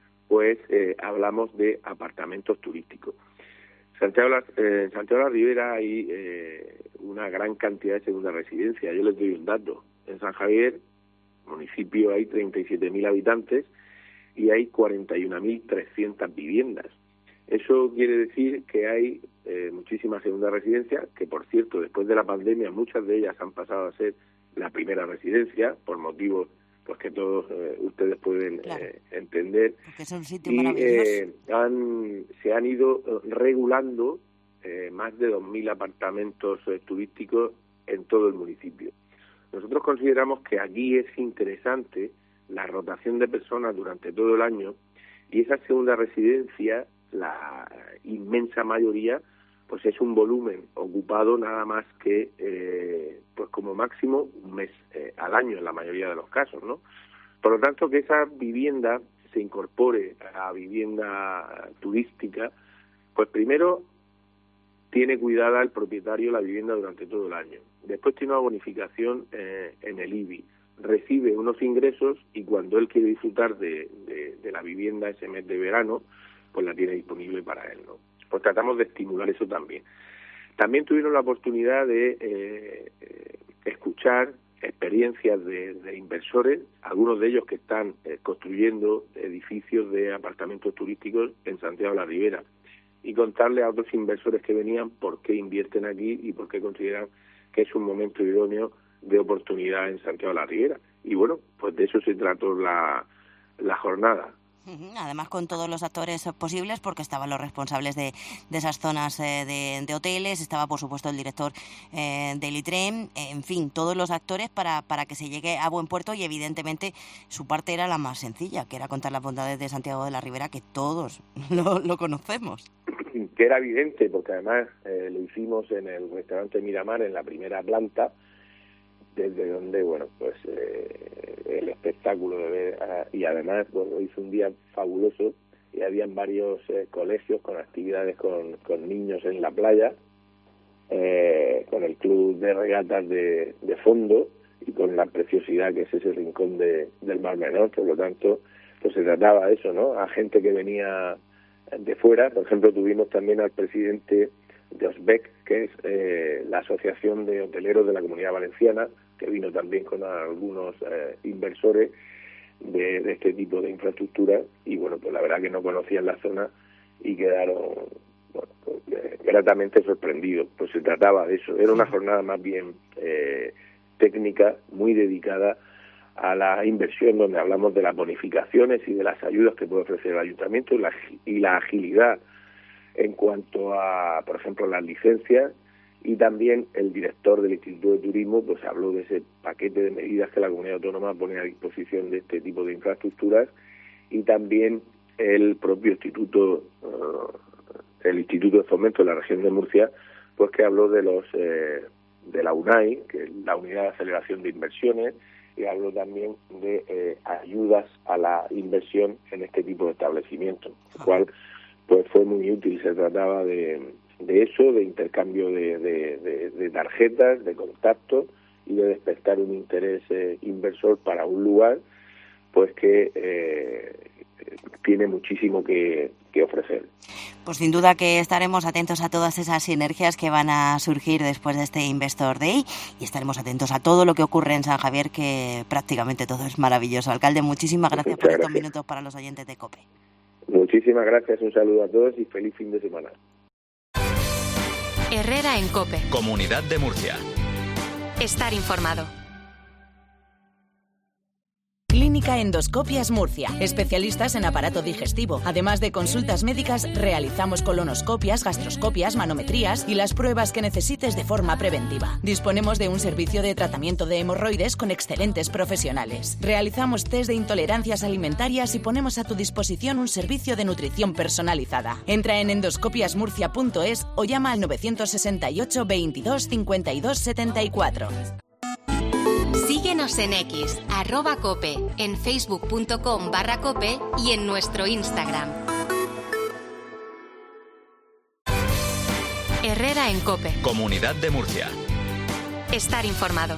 hablamos de apartamentos turísticos. En Santiago de la Ribera hay una gran cantidad de segundas residencias. Yo les doy un dato. En San Javier, municipio, hay 37.000 habitantes y hay 41.300 viviendas. Eso quiere decir que hay muchísimas segundas residencias, que por cierto, después de la pandemia, muchas de ellas han pasado a ser la primera residencia, por motivos que todos ustedes pueden entender. Porque es un sitio maravilloso. Se han ido regulando más de 2.000 apartamentos turísticos en todo el municipio. Nosotros consideramos que aquí es interesante la rotación de personas durante todo el año, y esa segunda residencia, la inmensa mayoría, es un volumen ocupado nada más que como máximo un mes al año en la mayoría de los casos, ¿no? Por lo tanto, que esa vivienda se incorpore a vivienda turística, primero tiene cuidada el propietario la vivienda durante todo el año. Después tiene una bonificación en el IBI, recibe unos ingresos, y cuando él quiere disfrutar de la vivienda ese mes de verano, la tiene disponible para él, ¿no? Pues tratamos de estimular eso también. También tuvieron la oportunidad de escuchar experiencias de inversores, algunos de ellos que están construyendo edificios de apartamentos turísticos en Santiago de la Ribera, y contarle a otros inversores que venían por qué invierten aquí y por qué consideran que es un momento idóneo de oportunidad en Santiago de la Ribera. Y bueno, pues de eso se trató la jornada. Además, con todos los actores posibles, porque estaban los responsables de esas zonas de hoteles, estaba, por supuesto, el director del ITREM, en fin, todos los actores para que se llegue a buen puerto, y evidentemente su parte era la más sencilla, que era contar las bondades de Santiago de la Ribera, que todos lo conocemos. Que era evidente, porque además lo hicimos en el restaurante Miramar, en la primera planta, desde donde, bueno, pues el espectáculo de ver, y además, bueno, hizo un día fabuloso, y habían varios colegios con actividades con niños en la playa, con el club de regatas de fondo, y con la preciosidad que es ese rincón del Mar Menor. Por lo tanto, pues se trataba de eso, ¿no? A gente que venía de fuera. Por ejemplo, tuvimos también al presidente de OSBEC, que es la Asociación de Hoteleros de la Comunidad Valenciana, que vino también con algunos inversores de este tipo de infraestructura, y bueno, pues la verdad que no conocían la zona y quedaron, bueno, pues, gratamente sorprendidos. Pues se trataba de eso, era una jornada más bien técnica, muy dedicada a la inversión, donde hablamos de las bonificaciones y de las ayudas que puede ofrecer el ayuntamiento, y la agilidad en cuanto a, por ejemplo, las licencias. Y también el director del Instituto de Turismo pues habló de ese paquete de medidas que la comunidad autónoma pone a disposición de este tipo de infraestructuras, y también el propio Instituto de Fomento de la Región de Murcia, pues que habló de de la UNAI, que es la Unidad de Aceleración de Inversiones, y habló también de ayudas a la inversión en este tipo de establecimientos, lo cual pues fue muy útil. Se trataba de eso, de intercambio de tarjetas, de contactos, y de despertar un interés inversor para un lugar pues que tiene muchísimo que ofrecer. Pues sin duda que estaremos atentos a todas esas sinergias que van a surgir después de este Investor Day, y estaremos atentos a todo lo que ocurre en San Javier, que prácticamente todo es maravilloso. Alcalde, muchísimas gracias por estos minutos para los oyentes de COPE. Muchísimas gracias, un saludo a todos y feliz fin de semana. Herrera en COPE. Comunidad de Murcia. Estar informado. Clínica Endoscopias Murcia. Especialistas en aparato digestivo. Además de consultas médicas, realizamos colonoscopias, gastroscopias, manometrías y las pruebas que necesites de forma preventiva. Disponemos de un servicio de tratamiento de hemorroides con excelentes profesionales. Realizamos test de intolerancias alimentarias y ponemos a tu disposición un servicio de nutrición personalizada. Entra en endoscopiasmurcia.es o llama al 968 22 52 74. Síguenos en X, @cope, en facebook.com/cope y en nuestro Instagram. Herrera en COPE. Comunidad de Murcia. Estar informado.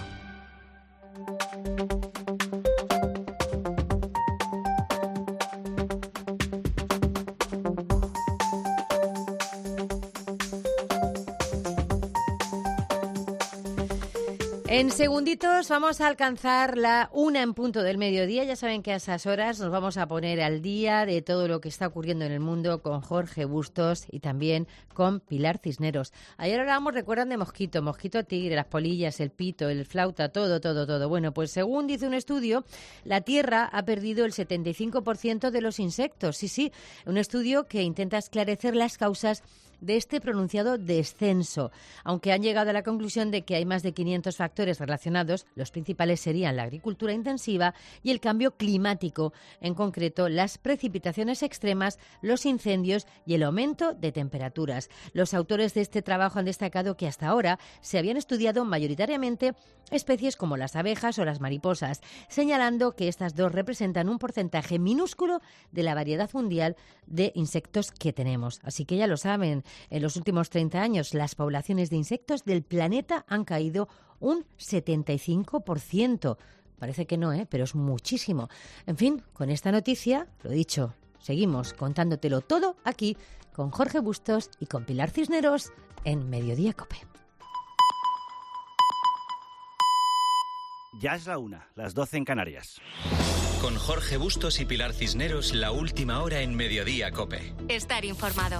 En segunditos vamos a alcanzar la 1 en punto del mediodía. Ya saben que a esas horas nos vamos a poner al día de todo lo que está ocurriendo en el mundo con Jorge Bustos y también con Pilar Cisneros. Ayer hablábamos, recuerdan, de mosquito tigre, las polillas, el pito, el flauta, todo. Bueno, pues según dice un estudio, la Tierra ha perdido el 75% de los insectos. Sí, un estudio que intenta esclarecer las causas de este pronunciado descenso, aunque han llegado a la conclusión de que hay más de 500 factores relacionados. Los principales serían la agricultura intensiva y el cambio climático, en concreto las precipitaciones extremas, los incendios y el aumento de temperaturas. Los autores de este trabajo han destacado que hasta ahora se habían estudiado mayoritariamente especies como las abejas o las mariposas, señalando que estas dos representan un porcentaje minúsculo de la variedad mundial de insectos que tenemos. Así que ya lo saben, en los últimos 30 años las poblaciones de insectos del planeta han caído un 75%. Parece que no, pero es muchísimo. En fin, con esta noticia, lo dicho, seguimos contándotelo todo aquí con Jorge Bustos y con Pilar Cisneros en Mediodía COPE. Ya es la 1, las 12 en Canarias. Con Jorge Bustos y Pilar Cisneros, la última hora en Mediodía COPE. Estar informado.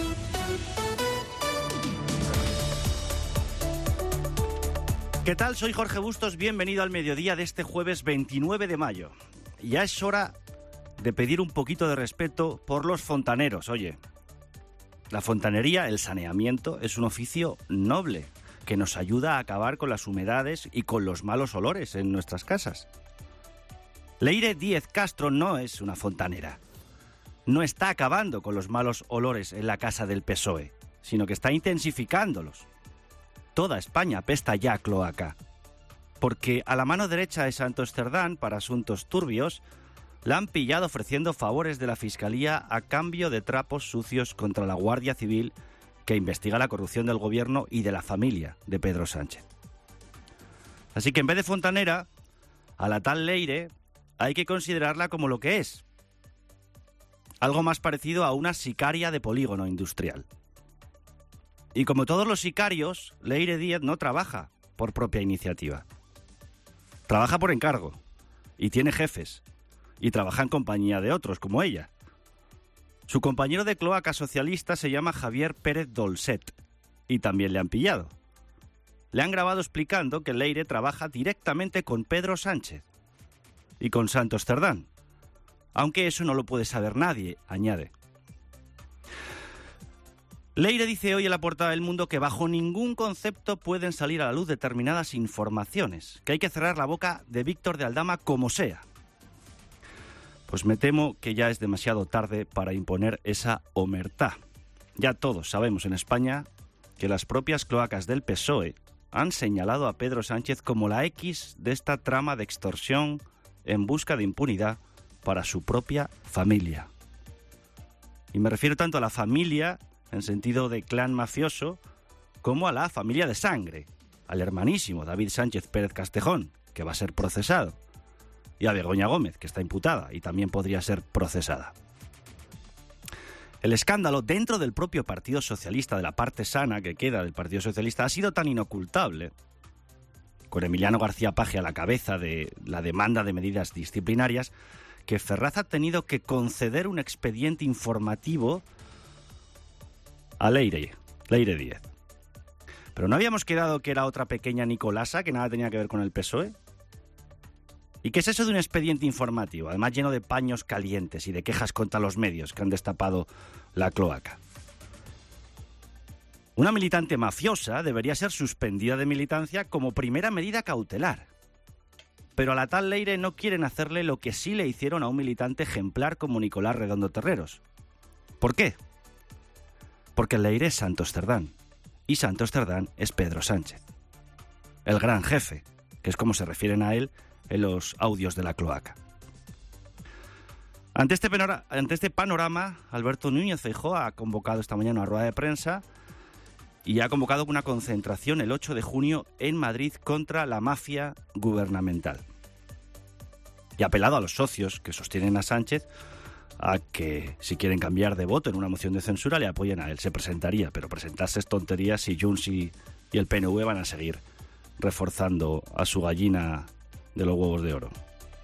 ¿Qué tal? Soy Jorge Bustos, bienvenido al mediodía de este jueves 29 de mayo. Ya es hora de pedir un poquito de respeto por los fontaneros. Oye, la fontanería, el saneamiento, es un oficio noble que nos ayuda a acabar con las humedades y con los malos olores en nuestras casas. Leire Díez Castro no es una fontanera. No está acabando con los malos olores en la casa del PSOE, sino que está intensificándolos. Toda España apesta ya a cloaca, porque a la mano derecha de Santos Cerdán, para asuntos turbios, la han pillado ofreciendo favores de la Fiscalía a cambio de trapos sucios contra la Guardia Civil, que investiga la corrupción del gobierno y de la familia de Pedro Sánchez. Así que en vez de fontanera, a la tal Leire hay que considerarla como lo que es. Algo más parecido a una sicaria de polígono industrial. Y como todos los sicarios, Leire Díez no trabaja por propia iniciativa. Trabaja por encargo. Y tiene jefes. Y trabaja en compañía de otros, como ella. Su compañero de cloaca socialista se llama Javier Pérez Dolcet. Y también le han pillado. Le han grabado explicando que Leire trabaja directamente con Pedro Sánchez. Y con Santos Cerdán. Aunque eso no lo puede saber nadie, añade. Leire dice hoy en la portada del Mundo que bajo ningún concepto pueden salir a la luz determinadas informaciones, que hay que cerrar la boca de Víctor de Aldama como sea. Pues me temo que ya es demasiado tarde para imponer esa omertá. Ya todos sabemos en España que las propias cloacas del PSOE han señalado a Pedro Sánchez como la X de esta trama de extorsión en busca de impunidad para su propia familia. Y me refiero tanto a la familia en sentido de clan mafioso, como a la familia de sangre, al hermanísimo David Sánchez Pérez Castejón, que va a ser procesado, y a Begoña Gómez, que está imputada y también podría ser procesada. El escándalo dentro del propio Partido Socialista, de la parte sana que queda del Partido Socialista, ha sido tan inocultable, con Emiliano García Paje a la cabeza de la demanda de medidas disciplinarias, que Ferraz ha tenido que conceder un expediente informativo a Leire Díez. ¿Pero no habíamos quedado que era otra pequeña Nicolasa que nada tenía que ver con el PSOE? ¿Y qué es eso de un expediente informativo, además lleno de paños calientes y de quejas contra los medios que han destapado la cloaca? Una militante mafiosa debería ser suspendida de militancia como primera medida cautelar. Pero a la tal Leire no quieren hacerle lo que sí le hicieron a un militante ejemplar como Nicolás Redondo Terreros. ¿Por qué? Porque Leire es Santos Cerdán, y Santos Cerdán es Pedro Sánchez, el gran jefe, que es como se refieren a él en los audios de la cloaca. Ante este panorama, Alberto Núñez Feijóo ha convocado esta mañana una rueda de prensa y ha convocado una concentración el 8 de junio en Madrid contra la mafia gubernamental. Y ha apelado a los socios que sostienen a Sánchez a que, si quieren cambiar de voto en una moción de censura, le apoyen a él. Se presentaría, pero presentarse es tontería si Junts y el PNV van a seguir reforzando a su gallina de los huevos de oro.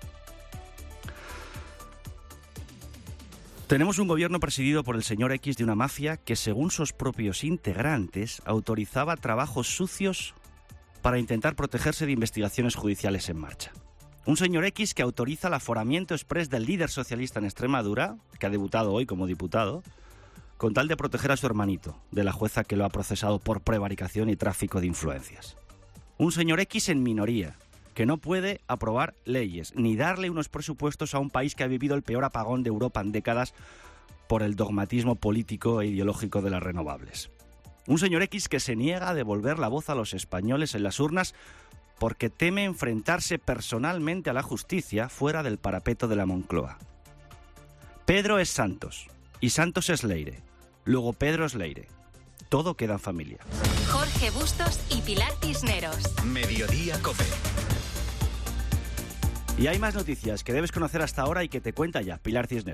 Tenemos un gobierno presidido por el señor X de una mafia que, según sus propios integrantes, autorizaba trabajos sucios para intentar protegerse de investigaciones judiciales en marcha. Un señor X que autoriza el aforamiento exprés del líder socialista en Extremadura, que ha debutado hoy como diputado, con tal de proteger a su hermanito de la jueza que lo ha procesado por prevaricación y tráfico de influencias. Un señor X en minoría, que no puede aprobar leyes ni darle unos presupuestos a un país que ha vivido el peor apagón de Europa en décadas por el dogmatismo político e ideológico de las renovables. Un señor X que se niega a devolver la voz a los españoles en las urnas porque teme enfrentarse personalmente a la justicia fuera del parapeto de la Moncloa. Pedro es Santos y Santos es Leire. Luego Pedro es Leire. Todo queda en familia. Jorge Bustos y Pilar Cisneros. Mediodía COPE. Y hay más noticias que debes conocer hasta ahora y que te cuenta ya Pilar Cisneros.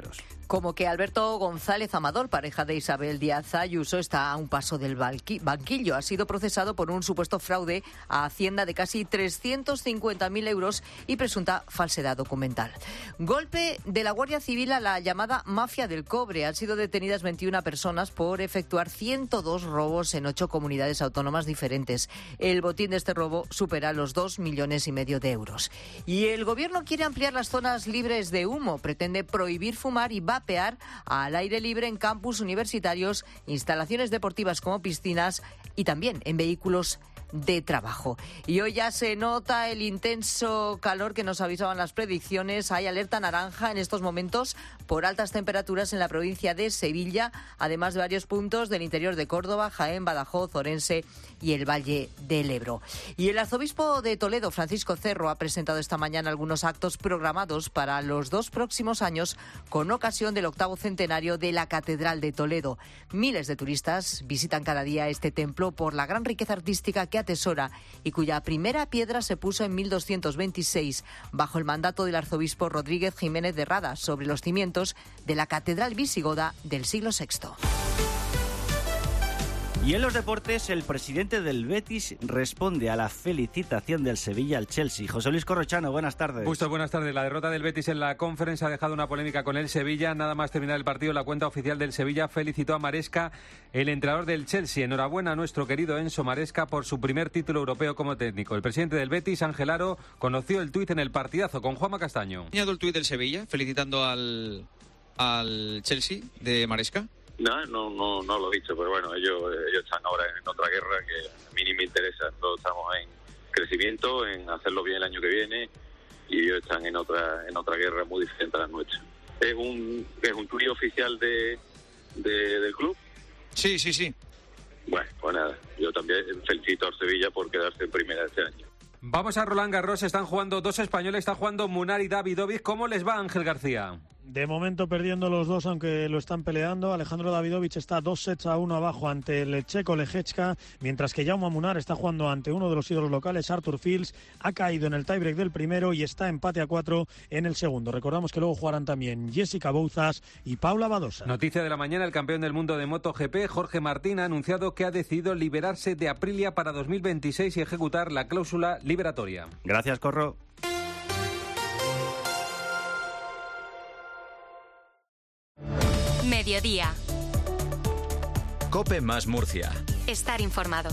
Como que Alberto González Amador, pareja de Isabel Díaz Ayuso, está a un paso del banquillo. Ha sido procesado por un supuesto fraude a Hacienda de casi 350.000 euros y presunta falsedad documental. Golpe de la Guardia Civil a la llamada mafia del cobre. Han sido detenidas 21 personas por efectuar 102 robos en 8 comunidades autónomas diferentes. El botín de este robo supera los 2,5 millones de euros. Y el gobierno quiere ampliar las zonas libres de humo. Pretende prohibir fumar y vapear al aire libre en campus universitarios, instalaciones deportivas como piscinas y también en vehículos de trabajo. Y hoy ya se nota el intenso calor que nos avisaban las predicciones. Hay alerta naranja en estos momentos por altas temperaturas en la provincia de Sevilla, además de varios puntos del interior de Córdoba, Jaén, Badajoz, Orense y el Valle del Ebro. Y el arzobispo de Toledo, Francisco Cerro, ha presentado esta mañana algunos actos programados para los 2 próximos años con ocasión del 8º centenario de la Catedral de Toledo. Miles de turistas visitan cada día este templo por la gran riqueza artística que atesora y cuya primera piedra se puso en 1226 bajo el mandato del arzobispo Rodríguez Jiménez de Rada sobre los cimientos de la catedral visigoda del siglo VI. Y en los deportes, el presidente del Betis responde a la felicitación del Sevilla al Chelsea. José Luis Corrochano, buenas tardes. Justo, buenas tardes. La derrota del Betis en la Conference ha dejado una polémica con el Sevilla. Nada más terminar el partido, la cuenta oficial del Sevilla felicitó a Maresca, el entrenador del Chelsea. Enhorabuena a nuestro querido Enzo Maresca por su primer título europeo como técnico. El presidente del Betis, Ángel Aro, conoció el tuit en el partidazo con Juanma Castaño. ¿Ha añadido el tuit del Sevilla felicitando al Chelsea de Maresca? No lo he dicho, pero bueno, ellos están ahora en otra guerra que a mí ni me interesa. Nosotros estamos en crecimiento, en hacerlo bien el año que viene, y ellos están en otra guerra muy diferente a la nuestra. ¿Es un tuit oficial del club? Sí. Bueno, pues nada, yo también felicito al Sevilla por quedarse en primera este año. Vamos a Roland Garros, están jugando 2 españoles, está jugando Munar y Davidovich. ¿Cómo les va, Ángel García? De momento perdiendo los dos, aunque lo están peleando. Alejandro Davidovich está 2-1 abajo ante el checo Leječka, mientras que Jaume Munar está jugando ante uno de los ídolos locales, Arthur Fils. Ha caído en el tiebreak del primero y está empate a 4 en el segundo. Recordamos que luego jugarán también Jessica Bouzas y Paula Badosa. Noticia de la mañana, el campeón del mundo de MotoGP, Jorge Martín, ha anunciado que ha decidido liberarse de Aprilia para 2026 y ejecutar la cláusula liberatoria. Gracias, Corro. Mediodía. COPE más Murcia. Estar informado.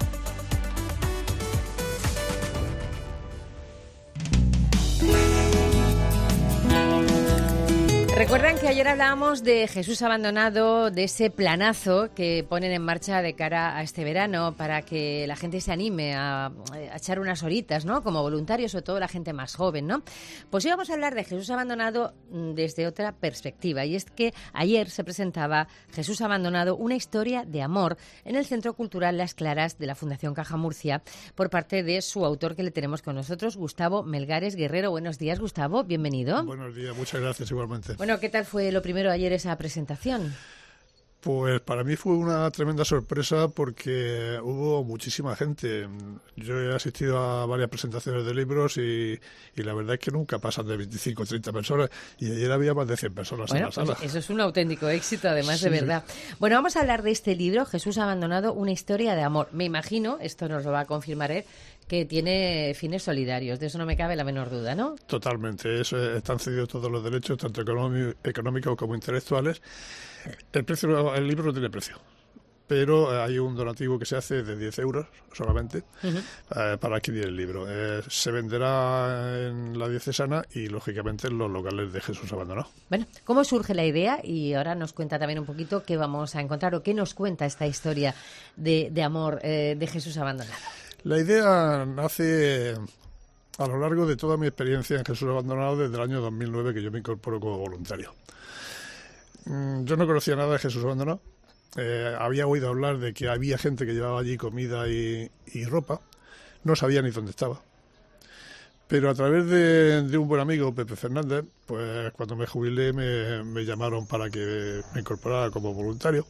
Recuerdan que ayer hablábamos de Jesús Abandonado, de ese planazo que ponen en marcha de cara a este verano para que la gente se anime a echar unas horitas, ¿no? Como voluntarios, sobre todo la gente más joven, ¿no? Pues hoy vamos a hablar de Jesús Abandonado desde otra perspectiva, y es que ayer se presentaba Jesús Abandonado, una historia de amor en el Centro Cultural Las Claras de la Fundación Caja Murcia por parte de su autor, que le tenemos con nosotros, Gustavo Melgares Guerrero. Buenos días, Gustavo, bienvenido. Buenos días, muchas gracias igualmente. Bueno, ¿qué tal fue lo primero ayer esa presentación? Pues para mí fue una tremenda sorpresa porque hubo muchísima gente. Yo he asistido a varias presentaciones de libros y la verdad es que nunca pasan de 25 o 30 personas, y ayer había más de 100 personas en la sala. Pues eso es un auténtico éxito, además, de verdad. Bueno, vamos a hablar de este libro, Jesús Abandonado, una historia de amor. Me imagino, esto nos lo va a confirmar él, que tiene fines solidarios, de eso no me cabe la menor duda, ¿no? Totalmente, están cedidos todos los derechos, tanto económicos como intelectuales. El libro no tiene precio, pero hay un donativo que se hace de 10 euros solamente para adquirir el libro. Se venderá en la diocesana y, lógicamente, en los locales de Jesús Abandonado. Bueno, ¿cómo surge la idea? Y ahora nos cuenta también un poquito qué vamos a encontrar o qué nos cuenta esta historia de amor de Jesús Abandonado. La idea nace a lo largo de toda mi experiencia en Jesús Abandonado desde el año 2009, que yo me incorporo como voluntario. Yo no conocía nada de Jesús Abandonado. Había oído hablar de que había gente que llevaba allí comida y ropa. No sabía ni dónde estaba. Pero a través de un buen amigo, Pepe Fernández, pues cuando me jubilé me llamaron para que me incorporara como voluntario.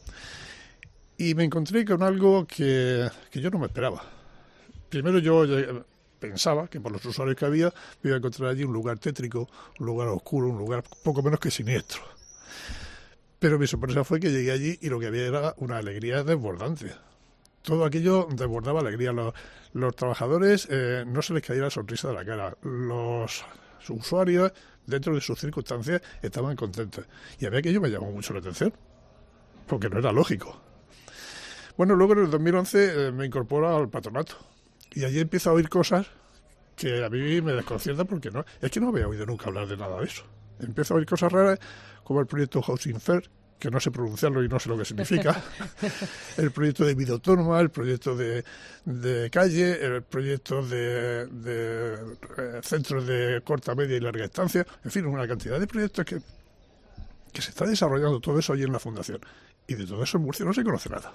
Y me encontré con algo que yo no me esperaba. Primero yo pensaba que por los usuarios que había me iba a encontrar allí un lugar tétrico, un lugar oscuro, un lugar poco menos que siniestro. Pero mi sorpresa fue que llegué allí y lo que había era una alegría desbordante. Todo aquello desbordaba alegría. Los trabajadores no se les caía la sonrisa de la cara. Los usuarios, dentro de sus circunstancias, estaban contentos. Y a mí aquello me llamó mucho la atención, porque no era lógico. Bueno, luego en el 2011 me incorporo al patronato. Y allí empiezo a oír cosas que a mí me desconciertan porque es que no había oído nunca hablar de nada de eso. Empiezo a oír cosas raras como el proyecto Housing Fair, que no sé pronunciarlo y no sé lo que significa, el proyecto de vida autónoma, el proyecto de calle, el proyecto de centros de corta, media y larga estancia, en fin, una cantidad de proyectos que se está desarrollando todo eso allí en la Fundación. Y de todo eso en Murcia no se conoce nada.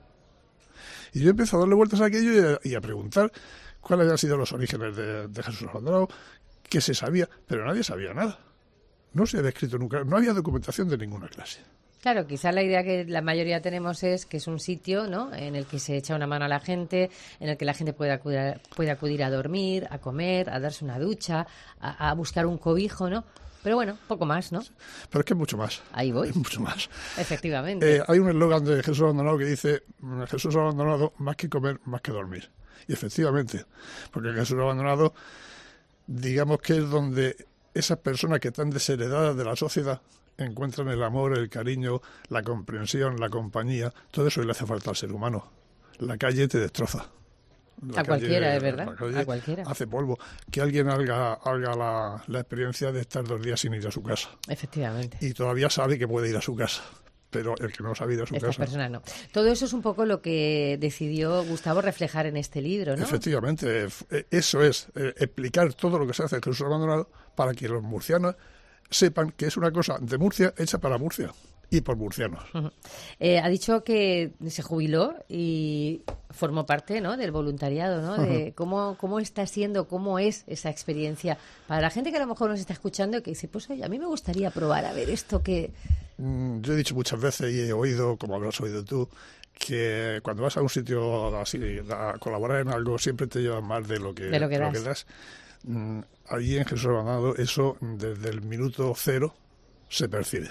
Y yo empiezo a darle vueltas a aquello y a preguntar cuáles habían sido los orígenes de Jesús Abandonado, qué se sabía, pero nadie sabía nada. No se había escrito nunca, no había documentación de ninguna clase. Claro, quizá la idea que la mayoría tenemos es que es un sitio, ¿no?, en el que se echa una mano a la gente, en el que la gente puede acudir a dormir, a comer, a darse una ducha, a buscar un cobijo, ¿no? Pero bueno, poco más, ¿no? Pero es que es mucho más. Ahí voy. Es mucho más. Efectivamente. Hay un eslogan de Jesús Abandonado que dice: Jesús Abandonado, más que comer, más que dormir. Y efectivamente, porque Jesús Abandonado, digamos que es donde esas personas que están desheredadas de la sociedad encuentran el amor, el cariño, la comprensión, la compañía, todo eso le hace falta al ser humano. La calle te destroza. A cualquiera, es verdad, a cualquiera. Hace polvo. Que alguien haga la experiencia de estar 2 días sin ir a su casa. Efectivamente. Y todavía sabe que puede ir a su casa, pero el que no sabe ir a su casa... Esta persona no. Todo eso es un poco lo que decidió Gustavo reflejar en este libro, ¿no? Efectivamente, eso es, explicar todo lo que se hace en Jesús Abandonado para que los murcianos sepan que es una cosa de Murcia hecha para Murcia y por murcianos. Uh-huh. Ha dicho que se jubiló y formó parte, ¿no?, del voluntariado, ¿no? De cómo está siendo, cómo es esa experiencia para la gente que a lo mejor nos está escuchando y que dice, pues oye, a mí me gustaría probar a ver esto que... Yo he dicho muchas veces y he oído, como habrás oído tú, que cuando vas a un sitio así a colaborar en algo siempre te llevan más de lo que das. Allí en Jesús Abandonado eso desde el minuto 0 se percibe.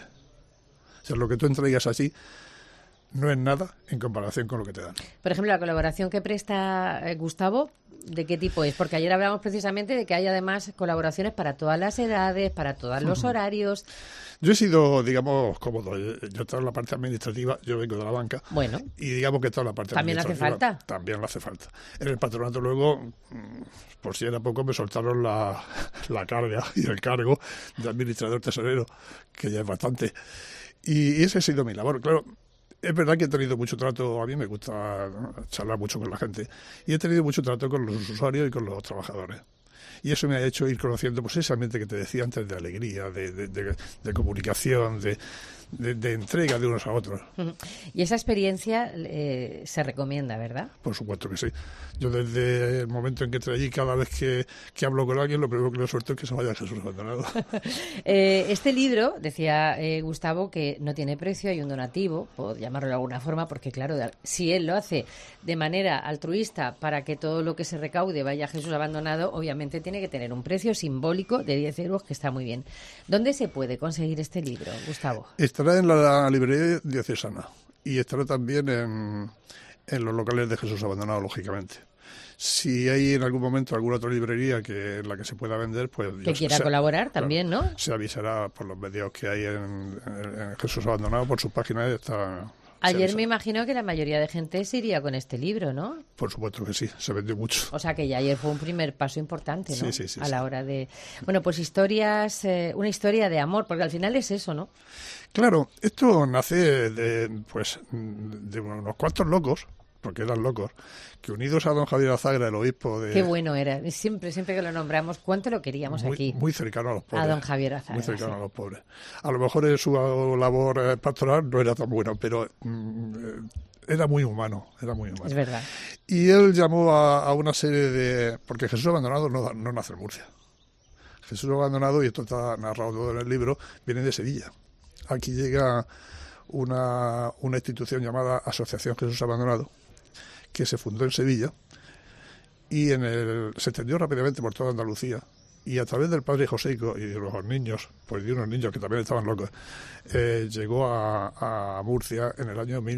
O sea, lo que tú entregas así no es nada en comparación con lo que te dan. Por ejemplo, la colaboración que presta Gustavo, ¿de qué tipo es? Porque ayer hablamos precisamente de que hay además colaboraciones para todas las edades, para todos los horarios. Yo he sido, digamos, cómodo. Yo estaba en la parte administrativa, yo vengo de la banca. Bueno. Y digamos que toda la parte ¿también administrativa... hace falta? También hace falta. En el patronato luego, por si era poco, me soltaron la carga y el cargo de administrador tesorero, que ya es bastante. Y esa ha sido mi labor. Claro, es verdad que he tenido mucho trato, a mí me gusta charlar mucho con la gente, y he tenido mucho trato con los usuarios y con los trabajadores. Y eso me ha hecho ir conociendo pues ese ambiente que te decía antes de alegría, de comunicación, de entrega de unos a otros. Y esa experiencia se recomienda, ¿verdad? Por supuesto que sí. Yo desde el momento en que entré allí, cada vez que hablo con alguien, lo primero que le suelto es que se vaya a Jesús Abandonado. Este libro, decía Gustavo, que no tiene precio, hay un donativo, puedo llamarlo de alguna forma, porque claro, si él lo hace de manera altruista para que todo lo que se recaude vaya a Jesús Abandonado, obviamente tiene que tener un precio simbólico de 10 euros, que está muy bien. ¿Dónde se puede conseguir este libro, Gustavo? Estará en la librería diocesana y estará también en los locales de Jesús Abandonado, lógicamente. Si hay en algún momento alguna otra librería en la que se pueda vender, pues... Que quiera colaborar también, ¿no? Se avisará por los medios que hay en Jesús Abandonado, por sus páginas está... Ayer me imagino que la mayoría de gente se iría con este libro, ¿no? Por supuesto que sí, se vendió mucho. O sea que ya ayer fue un primer paso importante, ¿no? Sí. A la hora de... Bueno, pues una historia de amor, porque al final es eso, ¿no? Claro, esto nace de unos cuantos locos, porque eran locos, que unidos a don Javier Azagra, el obispo de... Qué bueno era, siempre que lo nombramos, ¿cuánto lo queríamos aquí? Muy cercano a los pobres. A don Javier Azagra. Muy cercano a los pobres. A lo mejor en su labor pastoral no era tan buena, pero era muy humano, Es verdad. Y él llamó a una serie de... Porque Jesús Abandonado no nace en Murcia. Jesús Abandonado, y esto está narrado todo en el libro, viene de Sevilla. Aquí llega una institución llamada Asociación Jesús Abandonado, que se fundó en Sevilla y se extendió rápidamente por toda Andalucía y a través del padre Joseico y de los niños, pues de unos niños que también estaban locos, llegó a Murcia en el año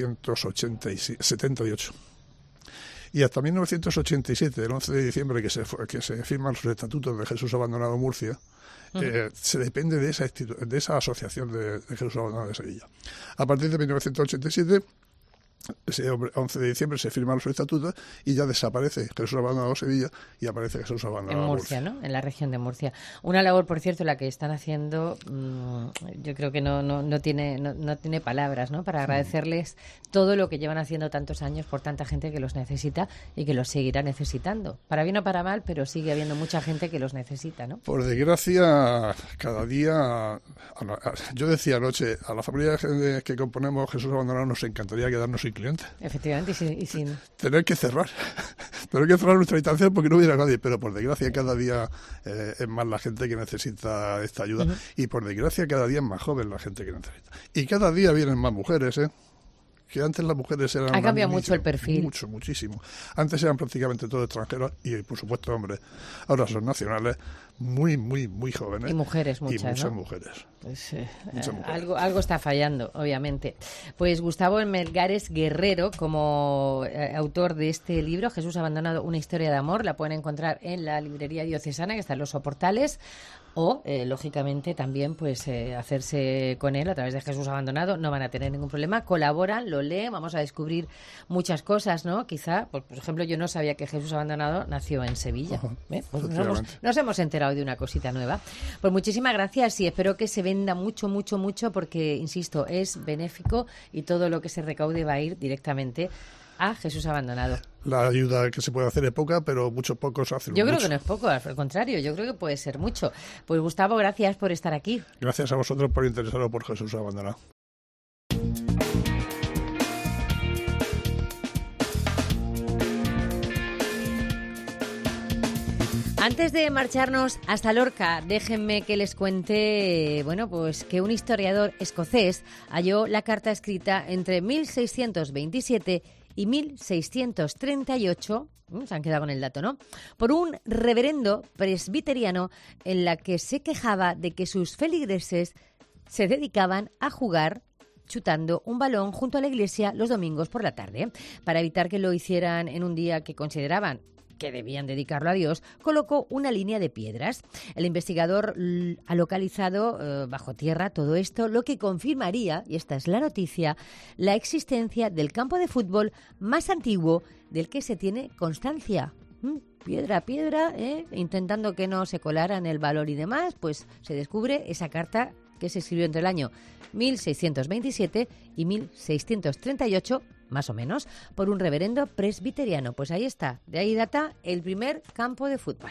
1978. Y hasta 1987, el 11 de diciembre, que se firman los estatutos de Jesús Abandonado Murcia, se depende de esa asociación de Jesús Abandonado de Sevilla. A partir de 1987, ese 11 de diciembre se firman los estatutos y ya desaparece Jesús Abandonado Sevilla y aparece Jesús Abandonado Murcia, ¿no? En la región de Murcia. Una labor, por cierto, la que están haciendo, yo creo que no tiene palabras, ¿no? Para agradecerles todo lo que llevan haciendo tantos años por tanta gente que los necesita y que los seguirá necesitando. Para bien o para mal, pero sigue habiendo mucha gente que los necesita, ¿no? Por desgracia, cada día, yo decía anoche, a la familia que componemos Jesús Abandonado nos encantaría quedarnos sin clientes. Efectivamente, y sin... Tener que cerrar nuestra habitación porque no hubiera nadie, pero por desgracia cada día es más la gente que necesita esta ayuda, y por desgracia cada día es más joven la gente que necesita. Y cada día vienen más mujeres, que antes las mujeres eran... Ha cambiado mucho el perfil. Muchísimo. Antes eran prácticamente todos extranjeros y, por supuesto, hombres. Ahora son nacionales, muy jóvenes. Y mujeres, muchas, y muchas, ¿no? Mujeres. Pues, muchas mujeres. Algo está fallando, obviamente. Pues Gustavo Melgares Guerrero, como autor de este libro, Jesús Abandonado, una historia de amor, la pueden encontrar en la librería diocesana, que está en Los Soportales, o, lógicamente, también pues hacerse con él a través de Jesús Abandonado. No van a tener ningún problema. Colaboran, lo leen, vamos a descubrir muchas cosas, ¿no? Quizá, por ejemplo, yo no sabía que Jesús Abandonado nació en Sevilla. Pues nos hemos enterado de una cosita nueva. Pues muchísimas gracias y espero que se venda mucho, porque, insisto, es benéfico y todo lo que se recaude va a ir directamente a Jesús Abandonado. La ayuda que se puede hacer es poca, pero muchos pocos hacen mucho. Yo creo que no es poco, al contrario, yo creo que puede ser mucho. Pues Gustavo, gracias por estar aquí. Gracias a vosotros por interesaros por Jesús Abandonado. Antes de marcharnos hasta Lorca, déjenme que les cuente, pues que un historiador escocés halló la carta escrita entre 1627 y 1638, se han quedado con el dato, ¿no?, por un reverendo presbiteriano en la que se quejaba de que sus feligreses se dedicaban a jugar chutando un balón junto a la iglesia los domingos por la tarde. Para evitar que lo hicieran en un día que consideraban que debían dedicarlo a Dios, colocó una línea de piedras. El investigador ha localizado bajo tierra todo esto, lo que confirmaría, y esta es la noticia, la existencia del campo de fútbol más antiguo del que se tiene constancia. Piedra a piedra, intentando que no se colara en el valor y demás, pues se descubre esa carta que se escribió entre el año 1627 y 1638, más o menos, por un reverendo presbiteriano. Pues ahí está, de ahí data el primer campo de fútbol.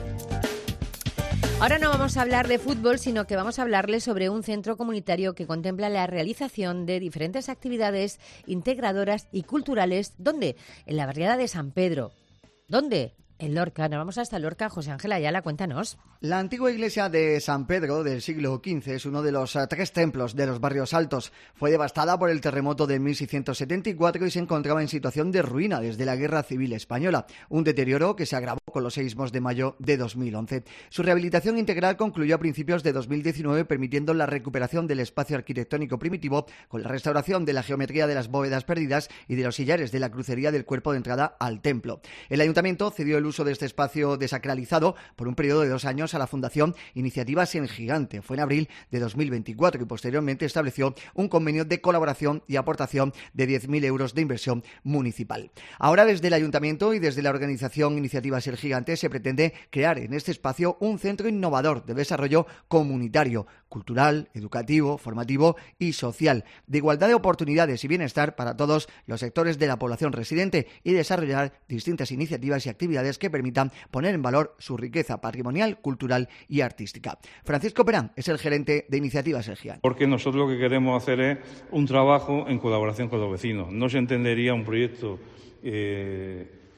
Ahora no vamos a hablar de fútbol, sino que vamos a hablarles sobre un centro comunitario que contempla la realización de diferentes actividades integradoras y culturales. ¿Dónde? En la barriada de San Pedro. ¿Dónde? En Lorca. Nos vamos hasta Lorca. José Ángel Ayala, cuéntanos. La antigua iglesia de San Pedro del siglo XV es uno de los 3 templos de los barrios altos. Fue devastada por el terremoto de 1674 y se encontraba en situación de ruina desde la Guerra Civil Española, un deterioro que se agravó con los seísmos de mayo de 2011. Su rehabilitación integral concluyó a principios de 2019, permitiendo la recuperación del espacio arquitectónico primitivo con la restauración de la geometría de las bóvedas perdidas y de los sillares de la crucería del cuerpo de entrada al templo. El ayuntamiento cedió el uso de este espacio desacralizado por un periodo de 2 años a la Fundación Iniciativas en Gigante. Fue en abril de 2024 y posteriormente estableció un convenio de colaboración y aportación de 10.000 euros de inversión municipal. Ahora, desde el ayuntamiento y desde la organización Iniciativas El Gigante, se pretende crear en este espacio un centro innovador de desarrollo comunitario, cultural, educativo, formativo y social, de igualdad de oportunidades y bienestar para todos los sectores de la población residente, y desarrollar distintas iniciativas y actividades que permitan poner en valor su riqueza patrimonial, cultural y artística. Francisco Perán es el gerente de Iniciativas El Gigante. Porque nosotros lo que queremos hacer es un trabajo en colaboración con los vecinos. No se entendería un proyecto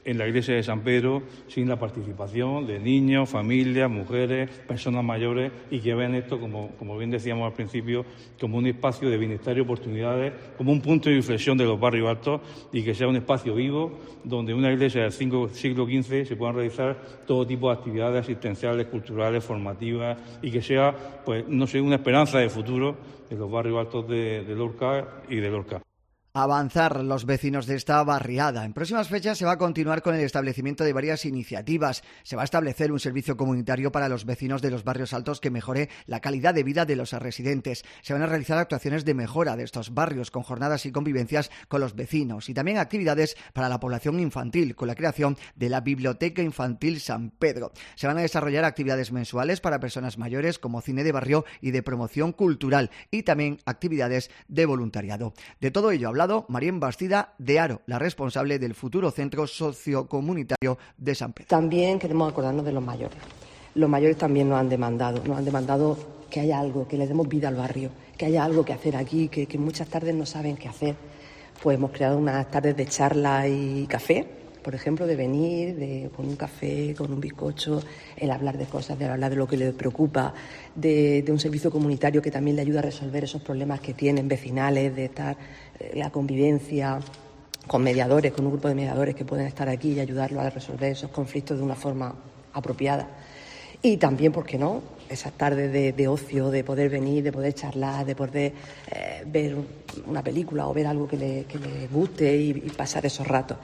en la iglesia de San Pedro sin la participación de niños, familias, mujeres, personas mayores, y que vean esto, como bien decíamos al principio, como un espacio de bienestar y oportunidades, como un punto de inflexión de los barrios altos, y que sea un espacio vivo donde en una iglesia del siglo XV se puedan realizar todo tipo de actividades asistenciales, culturales, formativas, y que sea, pues, no sé, una esperanza de futuro en los barrios altos de Lorca y de Lorca. Avanzar los vecinos de esta barriada. En próximas fechas se va a continuar con el establecimiento de varias iniciativas. Se va a establecer un servicio comunitario para los vecinos de los barrios altos que mejore la calidad de vida de los residentes. Se van a realizar actuaciones de mejora de estos barrios con jornadas y convivencias con los vecinos, y también actividades para la población infantil con la creación de la Biblioteca Infantil San Pedro. Se van a desarrollar actividades mensuales para personas mayores como cine de barrio y de promoción cultural, y también actividades de voluntariado. De todo ello habla Marien Bastida de Aro, la responsable del futuro centro sociocomunitario de San Pedro. También queremos acordarnos de los mayores. Los mayores también nos han demandado que haya algo, que les demos vida al barrio, que haya algo que hacer aquí, que muchas tardes no saben qué hacer. Pues hemos creado unas tardes de charla y café, por ejemplo, de venir con un café, con un bizcocho, el hablar de cosas, de hablar de lo que les preocupa, de un servicio comunitario que también le ayuda a resolver esos problemas que tienen vecinales, de estar la convivencia con mediadores, con un grupo de mediadores que pueden estar aquí y ayudarlos a resolver esos conflictos de una forma apropiada. Y también, ¿por qué no?, esas tardes de ocio, de poder venir, de poder charlar, de poder ver una película o ver algo que le guste y pasar esos ratos.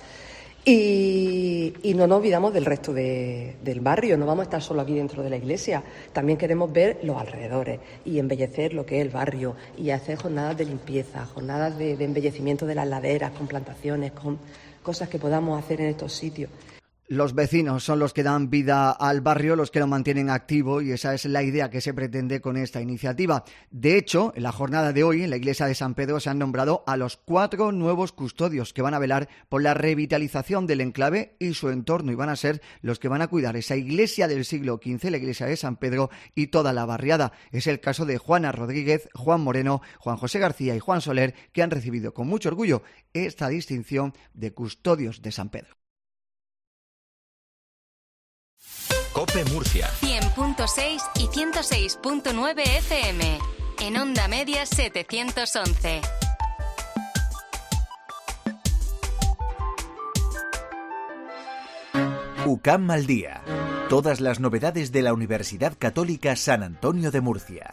Y no nos olvidamos del resto del barrio, no vamos a estar solo aquí dentro de la iglesia, también queremos ver los alrededores y embellecer lo que es el barrio y hacer jornadas de limpieza, jornadas de embellecimiento de las laderas, con plantaciones, con cosas que podamos hacer en estos sitios. Los vecinos son los que dan vida al barrio, los que lo mantienen activo, y esa es la idea que se pretende con esta iniciativa. De hecho, en la jornada de hoy, en la iglesia de San Pedro, se han nombrado a los 4 nuevos custodios que van a velar por la revitalización del enclave y su entorno, y van a ser los que van a cuidar esa iglesia del siglo XV, la iglesia de San Pedro, y toda la barriada. Es el caso de Juana Rodríguez, Juan Moreno, Juan José García y Juan Soler, que han recibido con mucho orgullo esta distinción de custodios de San Pedro. COPE Murcia 100.6 y 106.9 FM. En Onda Media 711. UCAM al día. Todas las novedades de la Universidad Católica San Antonio de Murcia.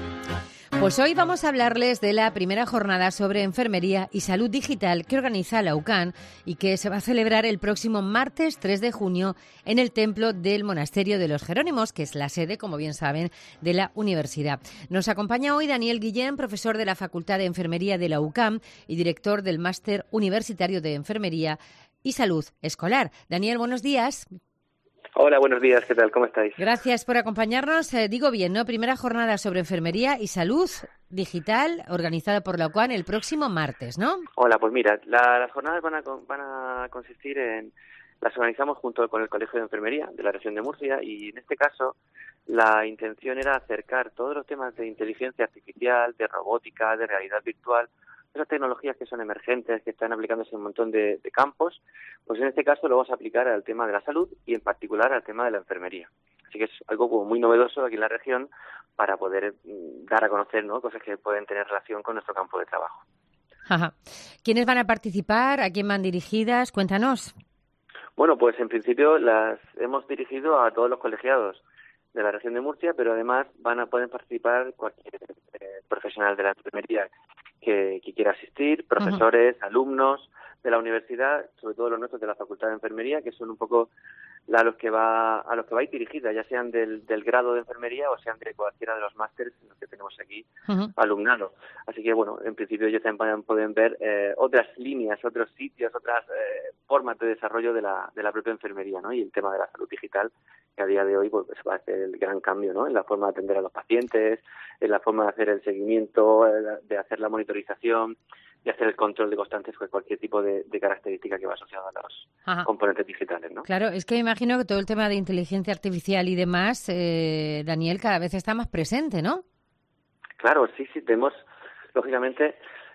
Pues hoy vamos a hablarles de la primera jornada sobre enfermería y salud digital que organiza la UCAM y que se va a celebrar el próximo martes 3 de junio en el templo del Monasterio de los Jerónimos, que es la sede, como bien saben, de la universidad. Nos acompaña hoy Daniel Guillén, profesor de la Facultad de Enfermería de la UCAM y director del Máster Universitario de Enfermería y Salud Escolar. Daniel, buenos días. Hola, buenos días, ¿qué tal? ¿Cómo estáis? Gracias por acompañarnos. Digo bien, ¿no? Primera jornada sobre enfermería y salud digital organizada por la UCAM el próximo martes, ¿no? Hola, pues mira, las jornadas van a consistir en... Las organizamos junto con el Colegio de Enfermería de la región de Murcia y en este caso la intención era acercar todos los temas de inteligencia artificial, de robótica, de realidad virtual, esas tecnologías que son emergentes, que están aplicándose en un montón de campos, pues en este caso lo vamos a aplicar al tema de la salud y en particular al tema de la enfermería. Así que es algo como muy novedoso aquí en la región para poder dar a conocer, ¿no?, cosas que pueden tener relación con nuestro campo de trabajo. Ajá. ¿Quiénes van a participar? ¿A quién van dirigidas? Cuéntanos. Bueno, pues en principio las hemos dirigido a todos los colegiados de la región de Murcia, pero además pueden participar cualquier profesional de la enfermería que quiera asistir, profesores, alumnos de la universidad, sobre todo los nuestros de la Facultad de Enfermería, que son un poco a los que va a ir dirigida, ya sean del grado de enfermería o sean de cualquiera de los másteres en los que tenemos aquí alumnado. Así que, bueno, en principio ellos también pueden ver otras líneas, otros sitios, otras formas de desarrollo de la propia enfermería, ¿no? Y el tema de la salud digital, que a día de hoy pues va a ser el gran cambio, ¿no?, en la forma de atender a los pacientes, en la forma de hacer el seguimiento, de hacer la monitorización, y hacer el control de constantes con cualquier tipo de característica que va asociada a los componentes digitales, ¿no? Claro, es que imagino que todo el tema de inteligencia artificial y demás, Daniel, cada vez está más presente, ¿no? Claro, sí, tenemos, lógicamente,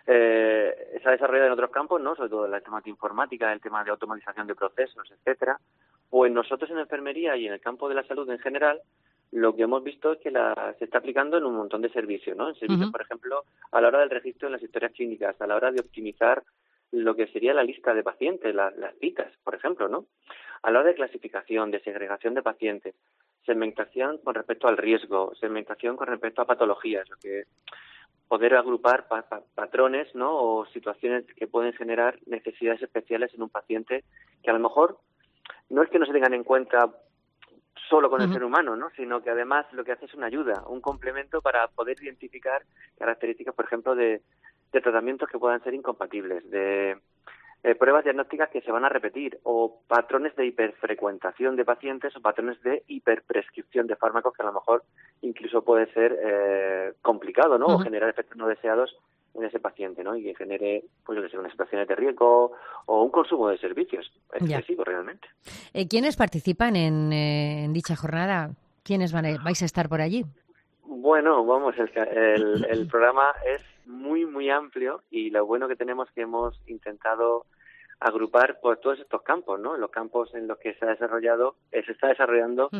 se ha desarrollado en otros campos, ¿no? Sobre todo en el tema de informática, el tema de automatización de procesos, etcétera. Pues nosotros en enfermería y en el campo de la salud en general, lo que hemos visto es que se está aplicando en un montón de servicios, ¿no? En servicios, por ejemplo, a la hora del registro en las historias clínicas, a la hora de optimizar lo que sería la lista de pacientes, las citas, por ejemplo, ¿no? A la hora de clasificación, de segregación de pacientes, segmentación con respecto al riesgo, segmentación con respecto a patologías, lo que poder agrupar patrones, ¿no? O situaciones que pueden generar necesidades especiales en un paciente que a lo mejor no es que no se tengan en cuenta solo con el ser humano, ¿no? Sino que además lo que hace es una ayuda, un complemento para poder identificar características, por ejemplo, de tratamientos que puedan ser incompatibles, de pruebas diagnósticas que se van a repetir, o patrones de hiperfrecuentación de pacientes o patrones de hiperprescripción de fármacos que a lo mejor incluso puede ser complicado, ¿no? O generar efectos no deseados en ese paciente, ¿no? Y que genere, pues yo que sé, unas situaciones de riesgo o un consumo de servicios excesivo realmente. ¿Quiénes participan en dicha jornada? ¿Quiénes vais a estar por allí? Bueno, vamos, el programa es muy, muy amplio y lo bueno que tenemos es que hemos intentado agrupar pues todos estos campos, ¿no? Los campos en los que se está desarrollando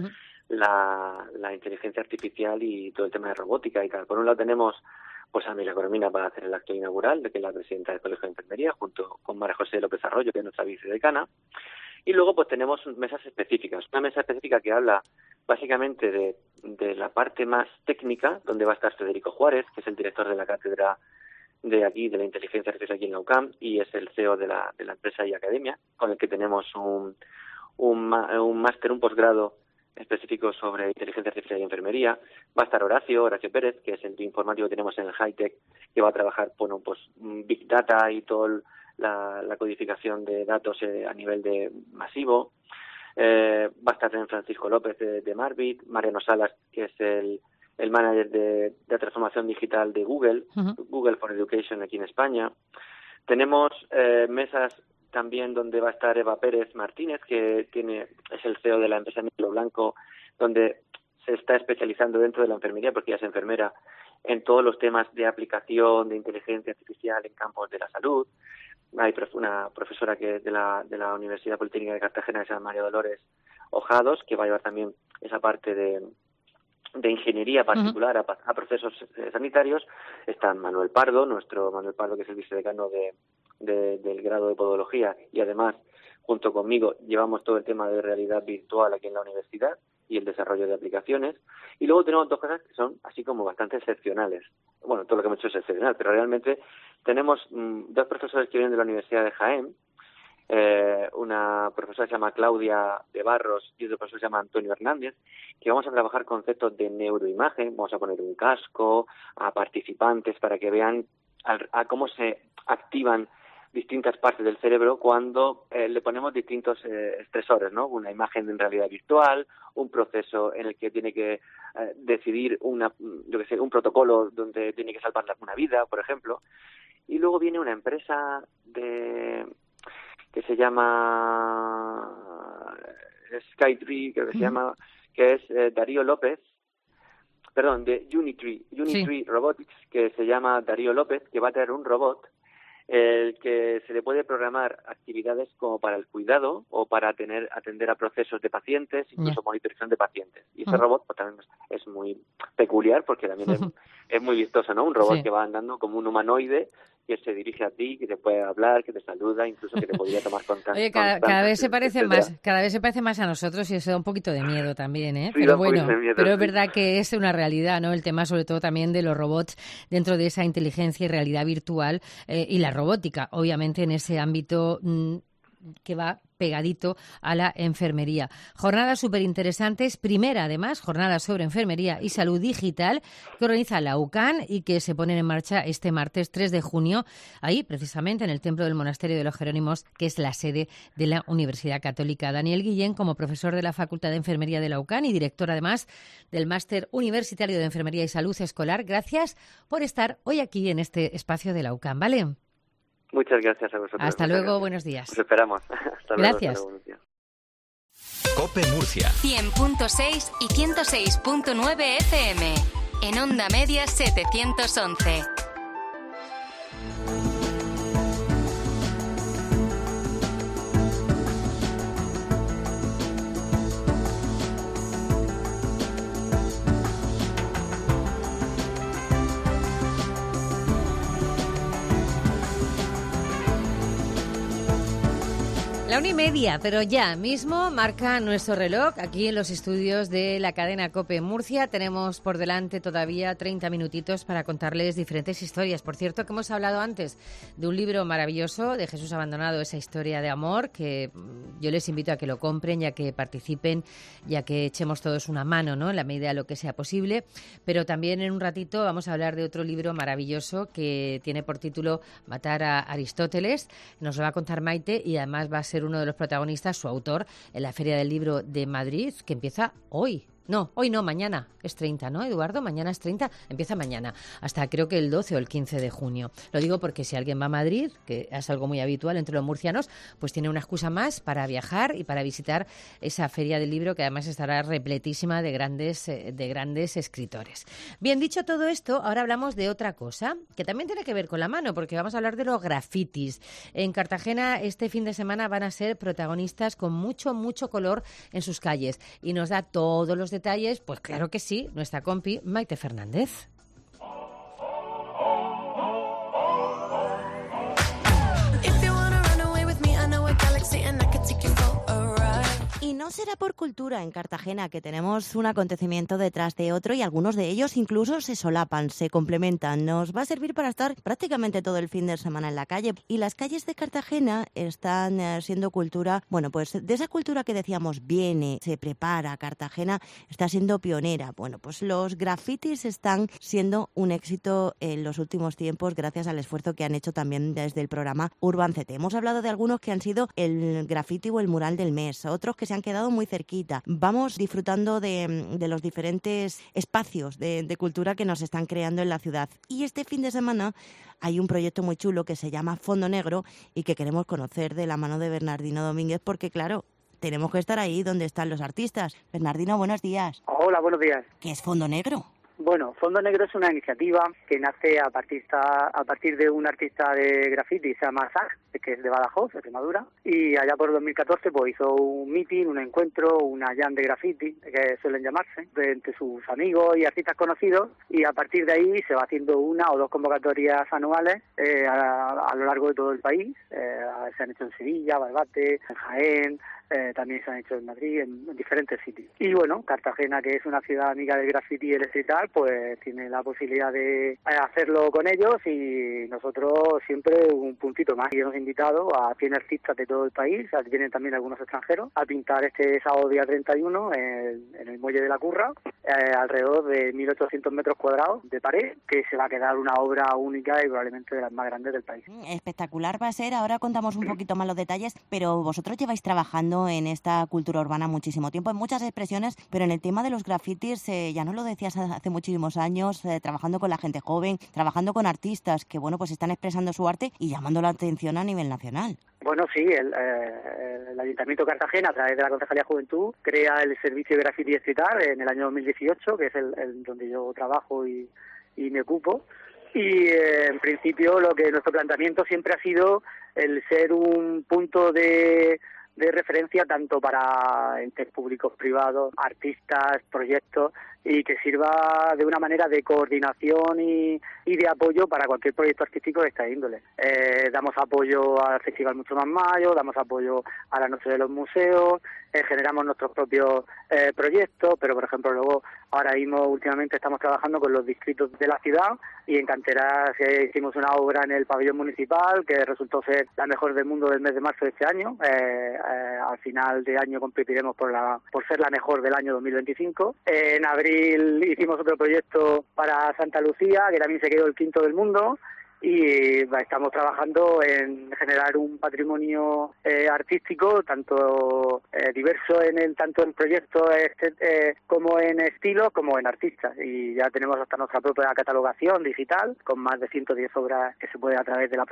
la inteligencia artificial y todo el tema de robótica y tal. Por un lado tenemos pues a Mila Coromina para hacer el acto inaugural, que es la presidenta del Colegio de Enfermería, junto con María José López Arroyo, que es nuestra vicedecana. Y luego pues tenemos mesas específicas. Una mesa específica que habla básicamente de la parte más técnica, donde va a estar Federico Juárez, que es el director de la cátedra de aquí, de la inteligencia artificial aquí en la UCAM, y es el CEO de la empresa y academia, con el que tenemos un máster, un posgrado específico sobre inteligencia artificial y enfermería. Va a estar Horacio Pérez, que es el informático que tenemos en el Hightech, que va a trabajar, bueno, pues Big Data y toda la codificación de datos a nivel de masivo. Va a estar también Francisco López de Marbit, Mariano Salas, que es el manager de transformación digital de Google, Google for Education aquí en España. Tenemos mesas también donde va a estar Eva Pérez Martínez, que es el CEO de la empresa Micro Blanco, donde se está especializando dentro de la enfermería, porque ella es enfermera, en todos los temas de aplicación de inteligencia artificial en campos de la salud. Hay una profesora que es de la Universidad Politécnica de Cartagena, que se llama María Dolores Ojados, que va a llevar también esa parte de ingeniería particular a procesos sanitarios. Está Manuel Pardo, que es el vicedecano del grado de podología, y además junto conmigo llevamos todo el tema de realidad virtual aquí en la universidad y el desarrollo de aplicaciones. Y luego tenemos dos cosas que son así como bastante excepcionales. Bueno, todo lo que hemos hecho es excepcional, pero realmente tenemos dos profesores que vienen de la Universidad de Jaén, una profesora que se llama Claudia de Barros y otro profesor que se llama Antonio Hernández, que vamos a trabajar conceptos de neuroimagen. Vamos a poner un casco a participantes para que vean a cómo se activan distintas partes del cerebro cuando le ponemos distintos estresores, ¿no? Una imagen en realidad virtual, un proceso en el que tiene que decidir un protocolo donde tiene que salvar una vida, por ejemplo. Y luego viene una empresa que se llama Skytree, creo que se llama, que es Darío López, perdón, de Unitree Robotics, que se llama Darío López, que va a traer un robot el que se le puede programar actividades como para el cuidado o para atender a procesos de pacientes, incluso monitorización de pacientes. Y ese robot pues, también es muy peculiar porque también es muy vistoso, ¿no? Un robot que va andando como un humanoide que se dirige a ti, que te puede hablar, que te saluda, incluso que te podría tomar contacto. Oye, cada vez se parece más a nosotros y eso da un poquito de miedo también, ¿eh? Sí, pero bueno, pero es verdad que es una realidad, ¿no? El tema sobre todo también de los robots dentro de esa inteligencia y realidad virtual y la robótica, obviamente en ese ámbito que va pegadito a la enfermería. Jornadas súper interesantes. Primera, además, jornada sobre enfermería y salud digital que organiza la UCAN y que se ponen en marcha este martes 3 de junio, ahí precisamente en el Templo del Monasterio de los Jerónimos, que es la sede de la Universidad Católica. Daniel Guillén, como profesor de la Facultad de Enfermería de la UCAN y director, además, del Máster Universitario de Enfermería y Salud Escolar, gracias por estar hoy aquí en este espacio de la UCAN, ¿vale? Muchas gracias a vosotros. Hasta luego, buenos días. Os esperamos. Hasta luego. Gracias. Hasta luego, COPE Murcia. 100.6 y 106.9 FM. En Onda Media 711. La 1:30, pero ya mismo marca nuestro reloj aquí en los estudios de la cadena COPE en Murcia. Tenemos por delante todavía 30 minutitos para contarles diferentes historias. Por cierto, que hemos hablado antes de un libro maravilloso de Jesús Abandonado, esa historia de amor, que yo les invito a que lo compren y a que participen y a que echemos todos una mano, ¿no?, en la medida de lo que sea posible. Pero también en un ratito vamos a hablar de otro libro maravilloso que tiene por título Matar a Aristóteles. Nos lo va a contar Maite y además va a ser uno de los protagonistas, su autor, en la Feria del Libro de Madrid, que empieza hoy. No, hoy no, mañana. Es 30, ¿no, Eduardo? Mañana es 30, empieza mañana. Hasta creo que el 12 o el 15 de junio. Lo digo porque si alguien va a Madrid, que es algo muy habitual entre los murcianos, pues tiene una excusa más para viajar y para visitar esa Feria del Libro, que además estará repletísima de grandes escritores. Bien, dicho todo esto, ahora hablamos de otra cosa, que también tiene que ver con la mano, porque vamos a hablar de los grafitis. En Cartagena este fin de semana van a ser protagonistas con mucho color en sus calles. Y nos da todos los detalles, pues claro que sí, nuestra compi Maite Fernández. Y no será por cultura en Cartagena, que tenemos un acontecimiento detrás de otro y algunos de ellos incluso se solapan, se complementan. Nos va a servir para estar prácticamente todo el fin de semana en la calle. Y las calles de Cartagena están siendo cultura, bueno, pues de esa cultura que decíamos viene, se prepara. Cartagena está siendo pionera. Bueno, pues los grafitis están siendo un éxito en los últimos tiempos gracias al esfuerzo que han hecho también desde el programa Urban CT. Hemos hablado de algunos que han sido el grafiti o el mural del mes, otros que se han quedado muy cerquita. Vamos disfrutando de los diferentes espacios de cultura que nos están creando en la ciudad. Y este fin de semana hay un proyecto muy chulo que se llama Fondo Negro y que queremos conocer de la mano de Bernardino Domínguez porque, claro, tenemos que estar ahí donde están los artistas. Bernardino, buenos días. Hola, buenos días. ¿Qué es Fondo Negro? Bueno, Fondo Negro es una iniciativa que nace a partir de un artista de graffiti, se llama Zag, que es de Badajoz, de Extremadura, y allá por 2014 pues hizo un meeting, un encuentro, una jam de graffiti, que suelen llamarse, entre sus amigos y artistas conocidos, y a partir de ahí se va haciendo una o dos convocatorias anuales a lo largo de todo el país. Se han hecho en Sevilla, Barbate, en Jaén, también se han hecho en Madrid, en diferentes sitios. Y bueno, Cartagena, que es una ciudad amiga del graffiti y el street, pues tiene la posibilidad de hacerlo con ellos y nosotros siempre un puntito más. Y hemos invitado a 100 artistas de todo el país, vienen también algunos extranjeros, a pintar este sábado día 31 en el Muelle de la Curra, alrededor de 1.800 metros cuadrados de pared, que se va a quedar una obra única y probablemente de las más grandes del país. Espectacular va a ser, ahora contamos un poquito más los detalles, pero vosotros lleváis trabajando en esta cultura urbana muchísimo tiempo, en muchas expresiones, pero en el tema de los grafitis, ya nos lo decías hace muchísimos años, trabajando con la gente joven, trabajando con artistas que, bueno, pues están expresando su arte y llamando la atención a nivel nacional. Bueno, sí, el Ayuntamiento de Cartagena, a través de la Concejalía de Juventud, crea el servicio de graffiti street art en el año 2018, que es el donde yo trabajo y me ocupo. Y en principio nuestro planteamiento siempre ha sido el ser un punto de referencia tanto para entes públicos, privados, artistas, proyectos, y que sirva de una manera de coordinación y de apoyo para cualquier proyecto artístico de esta índole. Damos apoyo al Festival Mucho Más Mayo, damos apoyo a la Noche de los Museos, generamos nuestros propios proyectos, pero por ejemplo luego ahora mismo últimamente estamos trabajando con los distritos de la ciudad y en Canteras hicimos una obra en el pabellón municipal que resultó ser la mejor del mundo del mes de marzo de este año. Al final de año competiremos por ser la mejor del año 2025. En abril hicimos otro proyecto para Santa Lucía, que también se quedó el quinto del mundo, y estamos trabajando en generar un patrimonio artístico tanto diverso tanto en proyectos como en estilos como en artistas, y ya tenemos hasta nuestra propia catalogación digital con más de 110 obras que se puede a través de la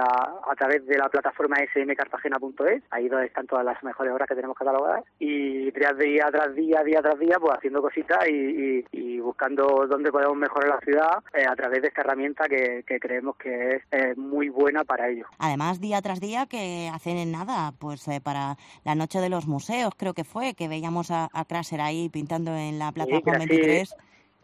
plataforma smcartagena.es, ahí donde están todas las mejores obras que tenemos catalogadas, y día tras día pues haciendo cositas y buscando dónde podemos mejorar la ciudad a través de esta herramienta que creemos que es muy buena para ello. Además, día tras día que hacen en nada, pues para la Noche de los Museos, creo que fue, que veíamos a Crasher ahí pintando en la Plaza Juan 23.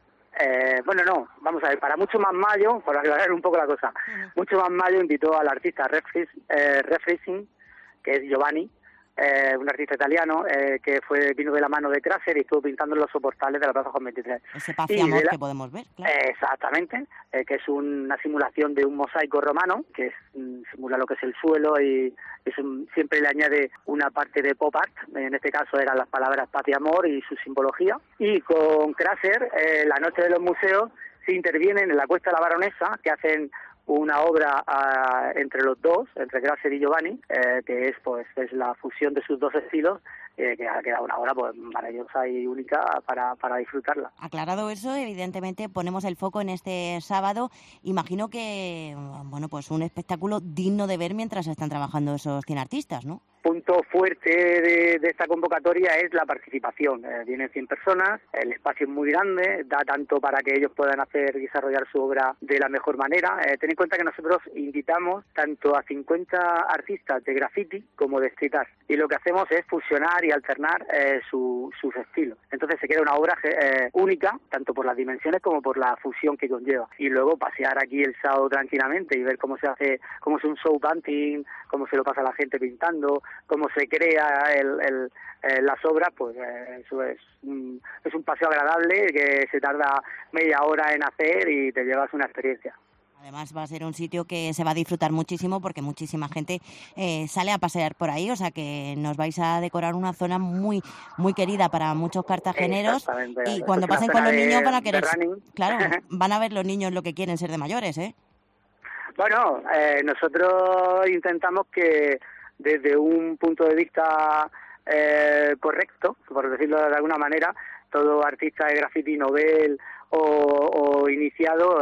Bueno, no, vamos a ver, para Mucho Más Mayo, por aclarar un poco la cosa, Mucho Más Mayo invitó al artista Refreshing, que es Giovanni, un artista italiano que vino de la mano de Craser y estuvo pintando en los soportales de la Plaza Juan 23. Ese Paz y Amor que podemos ver, claro. Exactamente, que es una simulación de un mosaico romano, que simula lo que es el suelo y siempre le añade una parte de pop art, en este caso eran las palabras paz y amor y su simbología. Y con Craser, la noche de los museos, se intervienen en la Cuesta de la Baronesa, que hacen una obra entre los dos, entre Craser y Giovanni, que es la fusión de sus dos estilos, que ha quedado una obra pues maravillosa y única para disfrutarla. Aclarado eso, evidentemente ponemos el foco en este sábado. Imagino que, bueno, pues un espectáculo digno de ver mientras están trabajando esos 100 artistas, ¿no? Punto fuerte de esta convocatoria es la participación. Vienen 100 personas, el espacio es muy grande, da tanto para que ellos puedan hacer y desarrollar su obra de la mejor manera. Ten en cuenta que nosotros invitamos tanto a 50 artistas de graffiti como de street art, y lo que hacemos es fusionar y alternar sus estilos. Entonces se queda una obra única, tanto por las dimensiones como por la fusión que conlleva. Y luego pasear aquí el sábado tranquilamente y ver cómo se hace, cómo es un show painting, cómo se lo pasa a la gente pintando, cómo se crea las obras, pues eso es un paseo agradable que se tarda media hora en hacer y te llevas una experiencia. Además va a ser un sitio que se va a disfrutar muchísimo porque muchísima gente sale a pasear por ahí, o sea que nos vais a decorar una zona muy muy querida para muchos cartageneros, y cuando pasen con los niños van a querer, claro, van a ver los niños lo que quieren ser de mayores, ¿eh? Bueno, nosotros intentamos que desde un punto de vista correcto, por decirlo de alguna manera, todo artista de graffiti novel o iniciado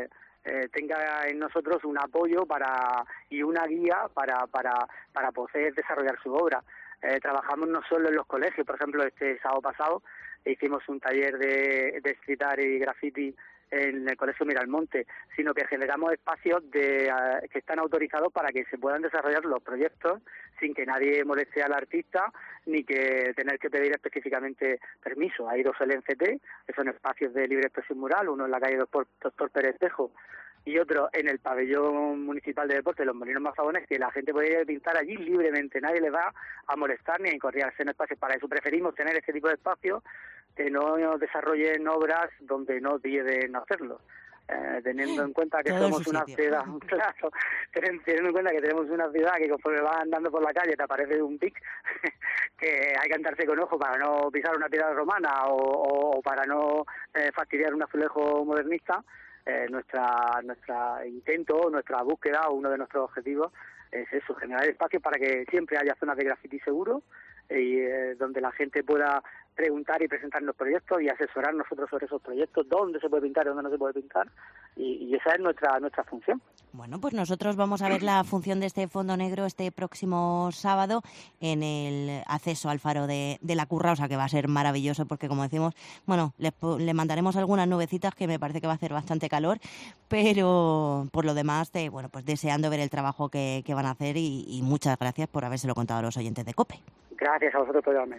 tenga en nosotros un apoyo y una guía para poder desarrollar su obra. Trabajamos no solo en los colegios, por ejemplo, este sábado pasado hicimos un taller de street art y graffiti en el Colegio Miralmonte, sino que generamos espacios que están autorizados para que se puedan desarrollar los proyectos sin que nadie moleste al artista ni que tener que pedir específicamente permiso. Hay dos LNCT, que son espacios de libre expresión mural, uno en la calle Doctor Pérez Tejo y otro en el pabellón municipal de deporte de los Molinos Mazabones, que la gente puede ir a pintar allí libremente, nadie le va a molestar ni a incordiarse en espacios. Para eso preferimos tener este tipo de espacios que no desarrollen obras donde no deben hacerlo. Teniendo en cuenta que somos una ciudad, claro, teniendo en cuenta que tenemos una ciudad que conforme vas andando por la calle te aparece un pic que hay que andarse con ojo para no pisar una piedra romana o para no fastidiar un azulejo modernista. Nuestra intento, nuestra búsqueda o uno de nuestros objetivos es eso, generar espacios para que siempre haya zonas de graffiti seguro y donde la gente pueda preguntar y presentarnos proyectos y asesorar nosotros sobre esos proyectos, dónde se puede pintar y dónde no se puede pintar, y esa es nuestra función. Bueno, pues nosotros vamos a ver la función de este fondo negro este próximo sábado en el acceso al faro de la Curra, o sea que va a ser maravilloso porque, como decimos, bueno, le mandaremos algunas nubecitas que me parece que va a hacer bastante calor, pero por lo demás, bueno, pues deseando ver el trabajo que van a hacer y muchas gracias por habérselo contado a los oyentes de COPE. Gracias a vosotros por llamarme.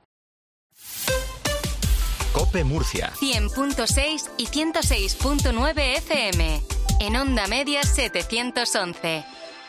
COPE Murcia 100.6 y 106.9 FM. En Onda Media 711.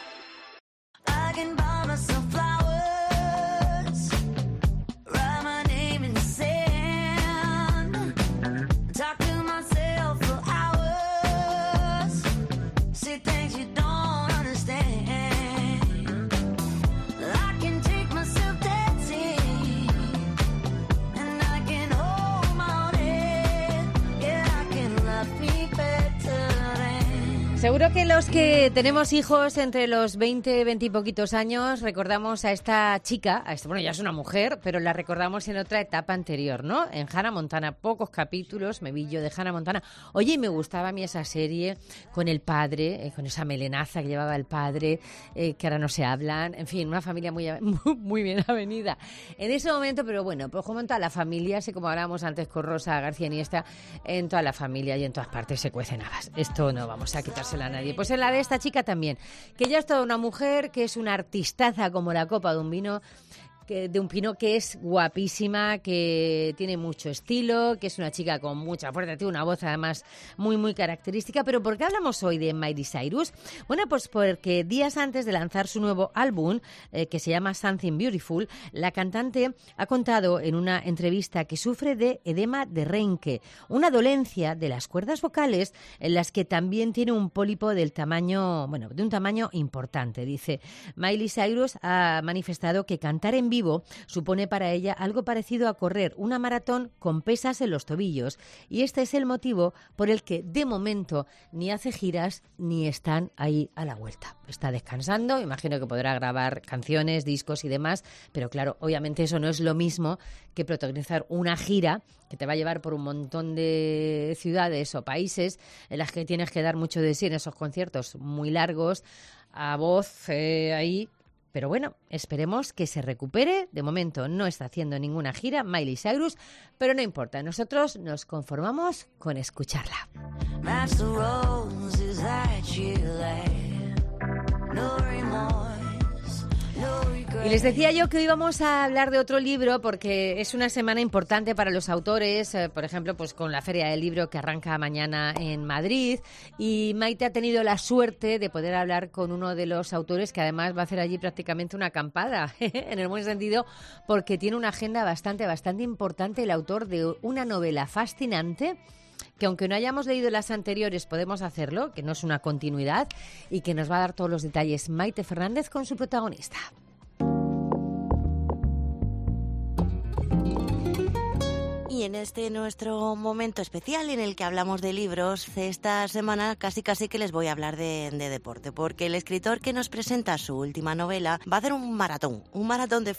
Seguro que los que tenemos hijos entre los 20 y poquitos años recordamos a esta chica, bueno, ya es una mujer, pero la recordamos en otra etapa anterior, ¿no? En Hannah Montana, pocos capítulos, me vi yo de Hannah Montana. Oye, me gustaba a mí esa serie con el padre, con esa melenaza que llevaba el padre, que ahora no se hablan, en fin, una familia muy bien avenida. En ese momento, pero bueno, pues como en toda la familia, así como hablábamos antes con Rosa García Iniesta, en toda la familia y en todas partes se cuecen habas. Esto no vamos a quitarse a nadie. Pues en la de esta chica también, que ya es toda una mujer, que es una artistaza como la copa de un vino, de un Pino, que es guapísima, que tiene mucho estilo, que es una chica con mucha fuerza, tiene una voz además muy, muy característica. Pero ¿por qué hablamos hoy de Miley Cyrus? Bueno, pues porque días antes de lanzar su nuevo álbum, que se llama Something Beautiful, la cantante ha contado en una entrevista que sufre de edema de Renke, una dolencia de las cuerdas vocales en las que también tiene un pólipo del tamaño, bueno, de un tamaño importante. Dice, Miley Cyrus ha manifestado que cantar en vivo supone para ella algo parecido a correr una maratón con pesas en los tobillos, y este es el motivo por el que de momento ni hace giras ni están ahí a la vuelta. Está descansando, imagino que podrá grabar canciones, discos y demás, pero claro, obviamente eso no es lo mismo que protagonizar una gira que te va a llevar por un montón de ciudades o países en las que tienes que dar mucho de sí en esos conciertos muy largos, a voz ahí. Pero bueno, esperemos que se recupere. De momento no está haciendo ninguna gira Miley Cyrus, pero no importa, nosotros nos conformamos con escucharla. Y les decía yo que hoy vamos a hablar de otro libro porque es una semana importante para los autores, por ejemplo, pues con la Feria del Libro que arranca mañana en Madrid, y Maite ha tenido la suerte de poder hablar con uno de los autores que además va a hacer allí prácticamente una acampada, en el buen sentido, porque tiene una agenda bastante importante, el autor de una novela fascinante que aunque no hayamos leído las anteriores podemos hacerlo, que no es una continuidad, y que nos va a dar todos los detalles Maite Fernández con su protagonista. Y en este nuestro momento especial en el que hablamos de libros, esta semana casi que les voy a hablar de deporte, porque el escritor que nos presenta su última novela va a hacer un maratón de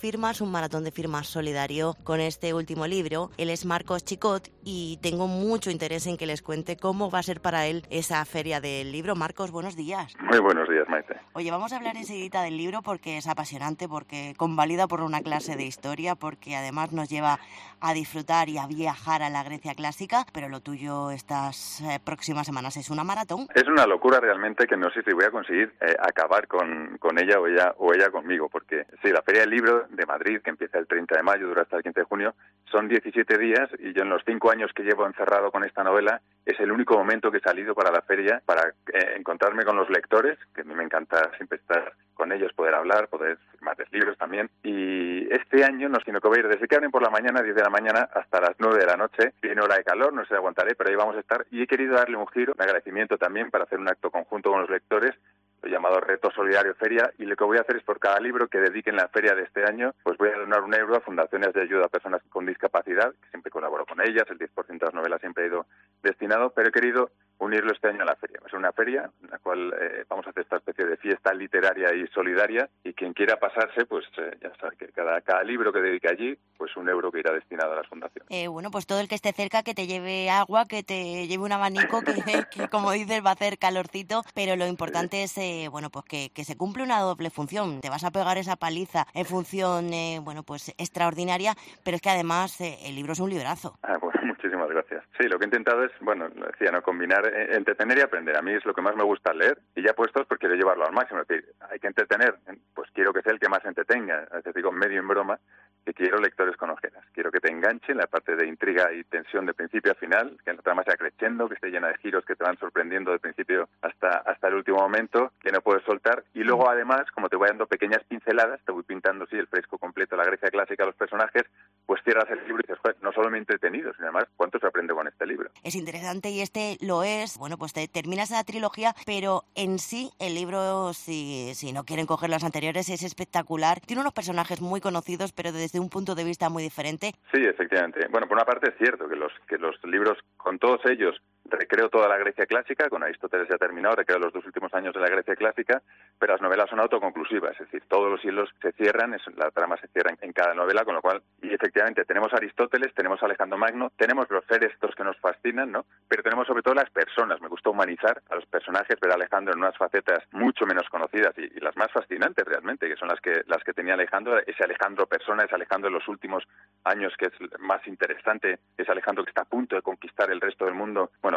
firmas solidario con este último libro. Él es Marcos Chicot y tengo mucho interés en que les cuente cómo va a ser para él esa feria del libro. Marcos, buenos días. Muy buenos días, Maite. Oye, vamos a hablar enseguida del libro porque es apasionante, porque convalida por una clase de historia, porque además nos lleva a disfrutar y a viajar a la Grecia clásica, pero lo tuyo estas próximas semanas es una maratón. Es una locura realmente, que no sé si voy a conseguir acabar con ella o ella conmigo, porque sí, la Feria del Libro de Madrid, que empieza el 30 de mayo, dura hasta el 15 de junio, son 17 días, y yo en los 5 años que llevo encerrado con esta novela, es el único momento que he salido para la feria, para encontrarme con los lectores, que a mí me encanta siempre estar con ellos, poder hablar, poder firmarles libros también. Y este año no sé, que voy a ir desde que abren por la mañana, 10 de la mañana, hasta las 9 de la noche. Viene hora de calor, no sé si aguantaré, pero ahí vamos a estar. Y he querido darle un giro, un agradecimiento también, para hacer un acto conjunto con los lectores, lo llamado Reto Solidario Feria, y lo que voy a hacer es, por cada libro que dediquen la feria de este año, pues voy a donar €1 a fundaciones de ayuda a personas con discapacidad, que siempre colaboro con ellas, el 10% de las novelas siempre ha ido destinado, pero he querido unirlo este año a la feria. Va a ser una feria en la cual vamos a hacer esta especie de fiesta literaria y solidaria, y quien quiera pasarse, pues ya sabe que cada libro que dedique allí, pues €1 que irá destinado a las fundaciones. Bueno, pues todo el que esté cerca, que te lleve agua, que te lleve un abanico, que como dices va a hacer calorcito, pero lo importante es bueno, pues que se cumple una doble función. Te vas a pegar esa paliza en función, bueno, pues extraordinaria, pero es que además el libro es un librazo. Bueno, muchísimas gracias. Sí, lo que he intentado es, bueno, lo decía, ¿no?, combinar entretener y aprender. A mí es lo que más me gusta leer, y ya puestos, pues quiero llevarlo al máximo. Es decir, hay que entretener, pues quiero que sea el que más entretenga. A veces digo medio en broma que quiero lectores con ojeras. Quiero que te enganchen la parte de intriga y tensión de principio a final, que la trama sea creciendo, que esté llena de giros que te van sorprendiendo de principio hasta el último momento, que no puedes soltar. Y luego, además, como te voy dando pequeñas pinceladas, te voy pintando, sí, el fresco completo, la Grecia clásica, los personajes, pues cierras el libro y dices, joder, no solo me he entretenido, sino además, ¿cuánto se aprende con este libro? Es interesante, y este lo es. Bueno, pues te terminas la trilogía, pero en sí el libro, si no quieren coger los anteriores, es espectacular. Tiene unos personajes muy conocidos, pero desde un punto de vista muy diferente. Sí, efectivamente. Bueno, por una parte es cierto que los libros, con todos ellos, recreo toda la Grecia clásica, con Aristóteles ya terminado, recreo los 2 últimos años de la Grecia clásica, pero las novelas son autoconclusivas, es decir, todos los hilos se cierran, la trama se cierra en cada novela, con lo cual, y efectivamente, tenemos a Aristóteles, tenemos a Alejandro Magno, tenemos los seres estos que nos fascinan, ¿no?, pero tenemos sobre todo las personas. Me gusta humanizar a los personajes, ver a Alejandro en unas facetas mucho menos conocidas y las más fascinantes realmente, que son las que tenía Alejandro, ese Alejandro persona, ese Alejandro de los últimos años que es más interesante, ese Alejandro que está a punto de conquistar el resto del mundo. Bueno,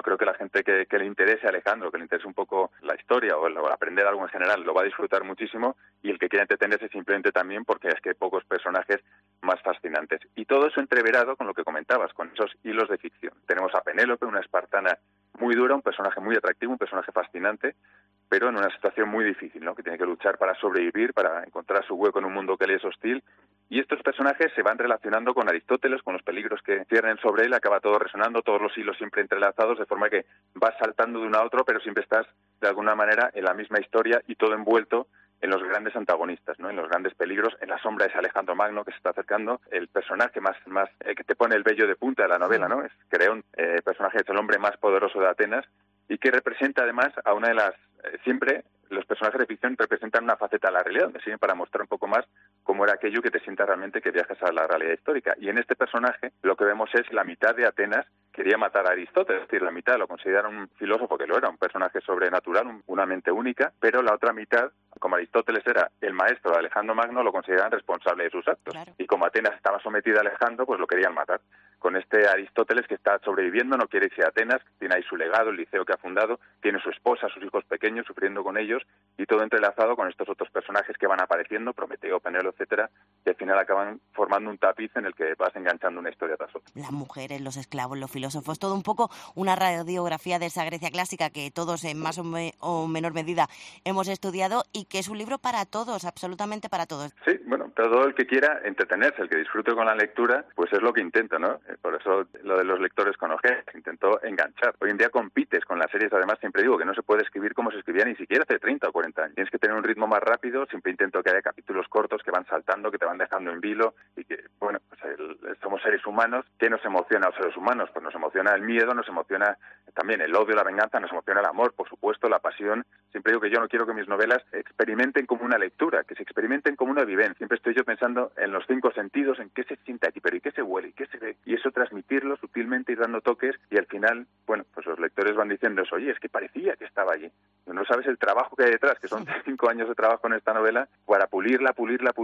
creo que la gente que le interese a Alejandro, que le interese un poco la historia o aprender algo en general, lo va a disfrutar muchísimo, y el que quiera entretenerse simplemente también, porque es que hay pocos personajes más fascinantes. Y todo eso entreverado con lo que comentabas, con esos hilos de ficción. Tenemos a Penélope, una espartana muy dura, un personaje muy atractivo, un personaje fascinante, pero en una situación muy difícil, ¿no? Que tiene que luchar para sobrevivir, para encontrar su hueco en un mundo que le es hostil. Y estos personajes se van relacionando con Aristóteles, con los peligros que ciernen sobre él, acaba todo resonando, todos los hilos siempre entrelazados, de forma que vas saltando de uno a otro, pero siempre estás, de alguna manera, en la misma historia y todo envuelto en los grandes antagonistas, ¿no? En los grandes peligros. En la sombra es Alejandro Magno, que se está acercando, el personaje más que te pone el vello de punta de la novela, ¿no? Es Creón, personaje es el hombre más poderoso de Atenas, y que representa además a una de las... siempre los personajes de ficción representan una faceta de la realidad, donde sirven para mostrar un poco más cómo era aquello que te sienta realmente que viajas a la realidad histórica. Y en este personaje lo que vemos es la mitad de Atenas quería matar a Aristóteles, es decir, la mitad lo consideran un filósofo, que lo era, un personaje sobrenatural, una mente única, pero la otra mitad, como Aristóteles era el maestro de Alejandro Magno, lo consideraban responsable de sus actos. Claro. Y como Atenas estaba sometida a Alejandro, pues lo querían matar. Con este Aristóteles que está sobreviviendo, no quiere irse a Atenas, tiene ahí su legado, el liceo que ha fundado, tiene su esposa, sus hijos pequeños, sufriendo con ellos, y todo entrelazado con estos otros personajes que van apareciendo, Prometeo, Penélope, etcétera, que al final acaban formando un tapiz en el que vas enganchando una historia tras otra. Las mujeres, los esclavos, los filósofos, todo un poco una radiografía de esa Grecia clásica que todos en más o menor medida hemos estudiado, y que es un libro para todos, absolutamente para todos. Sí, bueno, todo el que quiera entretenerse, el que disfrute con la lectura, pues es lo que intenta, ¿no? Por eso lo de los lectores con ojeras, intentó enganchar. Hoy en día compites con las series, además siempre digo que no se puede escribir como se escribía ni siquiera hace 30 o 40 años. Tienes que tener un ritmo más rápido, siempre intento que haya capítulos cortos que van saltando, que te van dejando en vilo, y que, bueno, pues somos seres humanos. ¿Qué nos emociona a los seres humanos? Pues nos emociona el miedo, nos emociona también el odio, la venganza, nos emociona el amor, por supuesto, la pasión. Siempre digo que yo no quiero que mis novelas experimenten como una lectura, que se experimenten como una vivencia. Siempre estoy yo pensando en los 5 sentidos, en qué se siente aquí, pero y qué se huele, y qué se ve, y eso transmitirlo sutilmente, ir dando toques, y al final, bueno, pues los lectores van diciendo eso, oye, es que parecía que estaba allí. No sabes el trabajo que hay detrás, que son 5 años de trabajo en esta novela para pulirla,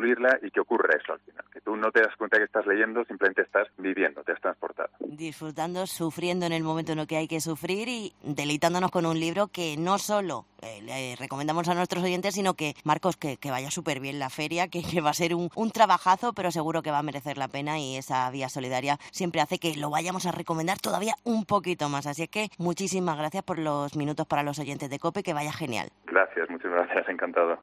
y que ocurre eso al final, que tú no te das cuenta que estás leyendo, simplemente estás viviendo, te has transportado. Disfrutando, sufriendo en el momento en el que hay que sufrir, y deleitándonos con un libro que no solo le recomendamos a nuestros oyentes, sino que, Marcos, que vaya súper bien la feria, que va a ser un trabajazo, pero seguro que va a merecer la pena, y esa vía solidaria siempre hace que lo vayamos a recomendar todavía un poquito más. Así es que muchísimas gracias por los minutos para los oyentes de COPE, que vaya genial. Gracias, muchas gracias, encantado.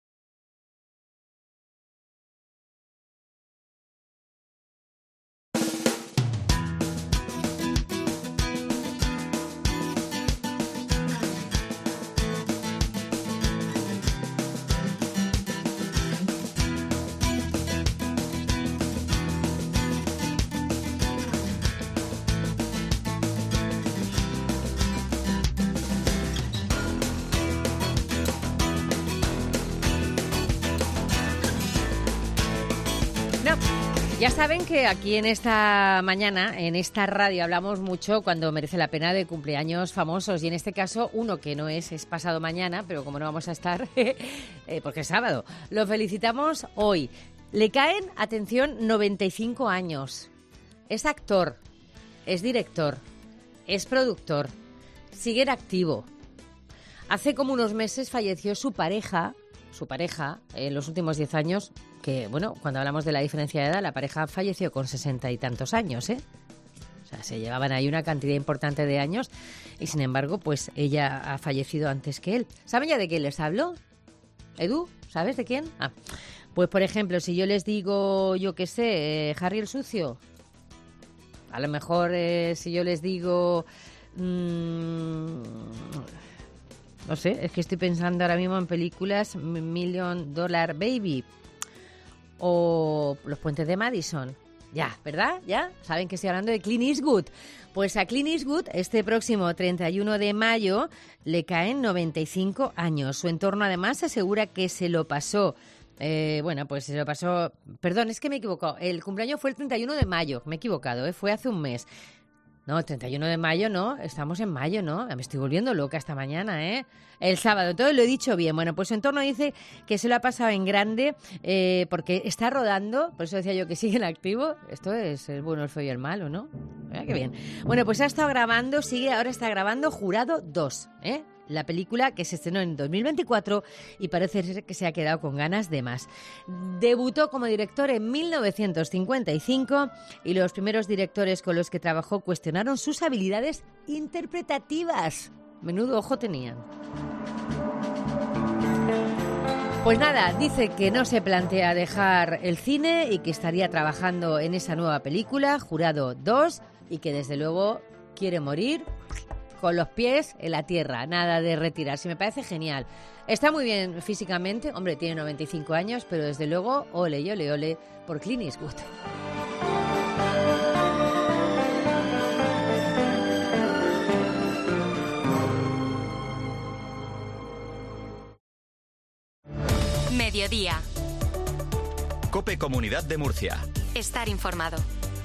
Ya saben que aquí en esta mañana, en esta radio, hablamos mucho cuando merece la pena de cumpleaños famosos, y en este caso uno que no es pasado mañana, pero como no vamos a estar, porque es sábado, lo felicitamos hoy. Le caen, atención, 95 años. Es actor, es director, es productor, sigue en activo. Hace como unos meses falleció su pareja en los últimos 10 años, que, bueno, cuando hablamos de la diferencia de edad, la pareja falleció con 60 y tantos años, ¿eh? O sea, se llevaban ahí una cantidad importante de años, y sin embargo, pues ella ha fallecido antes que él. ¿Saben ya de quién les hablo? ¿Edu? ¿Sabes de quién? Pues, por ejemplo, si yo les digo, yo qué sé, Harry el Sucio. A lo mejor si yo les digo... no sé, es que estoy pensando ahora mismo en películas $1 Million Baby o Los Puentes de Madison. Ya, ¿verdad? ¿Ya? Saben que estoy hablando de Clint Eastwood. Pues a Clint Eastwood, este próximo 31 de mayo, le caen 95 años. Su entorno, además, asegura que se lo pasó... pues se lo pasó... Perdón, es que me he equivocado. El cumpleaños fue el 31 de mayo. Me he equivocado, fue hace un mes. No, 31 de mayo no, estamos en mayo, ¿no? Me estoy volviendo loca esta mañana, ¿eh? El sábado, todo lo he dicho bien. Bueno, pues su entorno dice que se lo ha pasado en grande porque está rodando, por eso decía yo que sigue en activo. Esto es el bueno, el feo y el malo, ¿no? Mira qué bien. Bueno, pues ha estado grabando, ahora está grabando Jurado 2, ¿eh? La película que se estrenó en 2024 y parece ser que se ha quedado con ganas de más. Debutó como director en 1955 y los primeros directores con los que trabajó cuestionaron sus habilidades interpretativas. Menudo ojo tenían. Pues nada, dice que no se plantea dejar el cine y que estaría trabajando en esa nueva película, Jurado 2, y que desde luego quiere morir con los pies en la tierra, nada de retirarse. Me parece genial. Está muy bien físicamente, hombre, tiene 95 años, pero desde luego, ole y ole, ole por Clint Eastwood. Mediodía. COPE Comunidad de Murcia. Estar informado.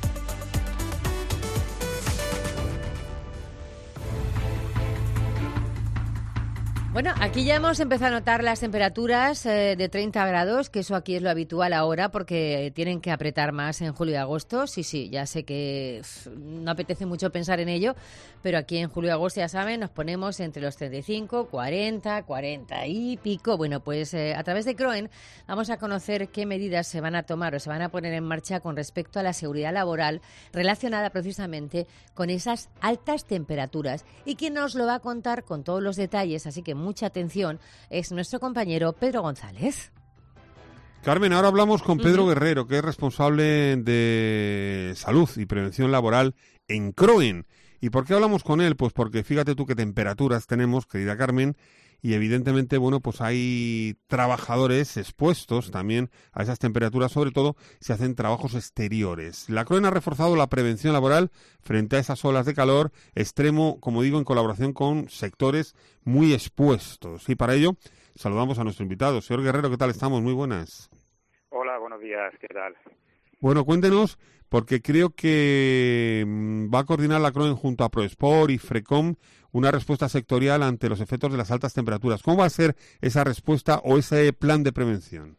Bueno, aquí ya hemos empezado a notar las temperaturas de 30 grados, que eso aquí es lo habitual ahora porque tienen que apretar más en julio y agosto. Sí, ya sé que no apetece mucho pensar en ello, pero aquí en julio y agosto, ya saben, nos ponemos entre los 35, 40 y pico. Bueno, pues a través de CROEN vamos a conocer qué medidas se van a tomar o se van a poner en marcha con respecto a la seguridad laboral relacionada precisamente con esas altas temperaturas. Y quien nos lo va a contar con todos los detalles, así que mucha atención, es nuestro compañero Pedro González. Carmen, ahora hablamos con Pedro Guerrero, que es responsable de salud y prevención laboral en CROEN. ¿Y por qué hablamos con él? Pues porque fíjate tú qué temperaturas tenemos, querida Carmen, y evidentemente, bueno, pues hay trabajadores expuestos también a esas temperaturas, sobre todo si hacen trabajos exteriores. La CROEN ha reforzado la prevención laboral frente a esas olas de calor extremo, como digo, en colaboración con sectores muy expuestos. Y para ello saludamos a nuestro invitado. Señor Guerrero, ¿qué tal estamos? Muy buenas. Hola, buenos días, ¿qué tal? Bueno, cuéntenos, porque creo que va a coordinar la CROEN junto a Proesport y FRECOM una respuesta sectorial ante los efectos de las altas temperaturas. ¿Cómo va a ser esa respuesta o ese plan de prevención?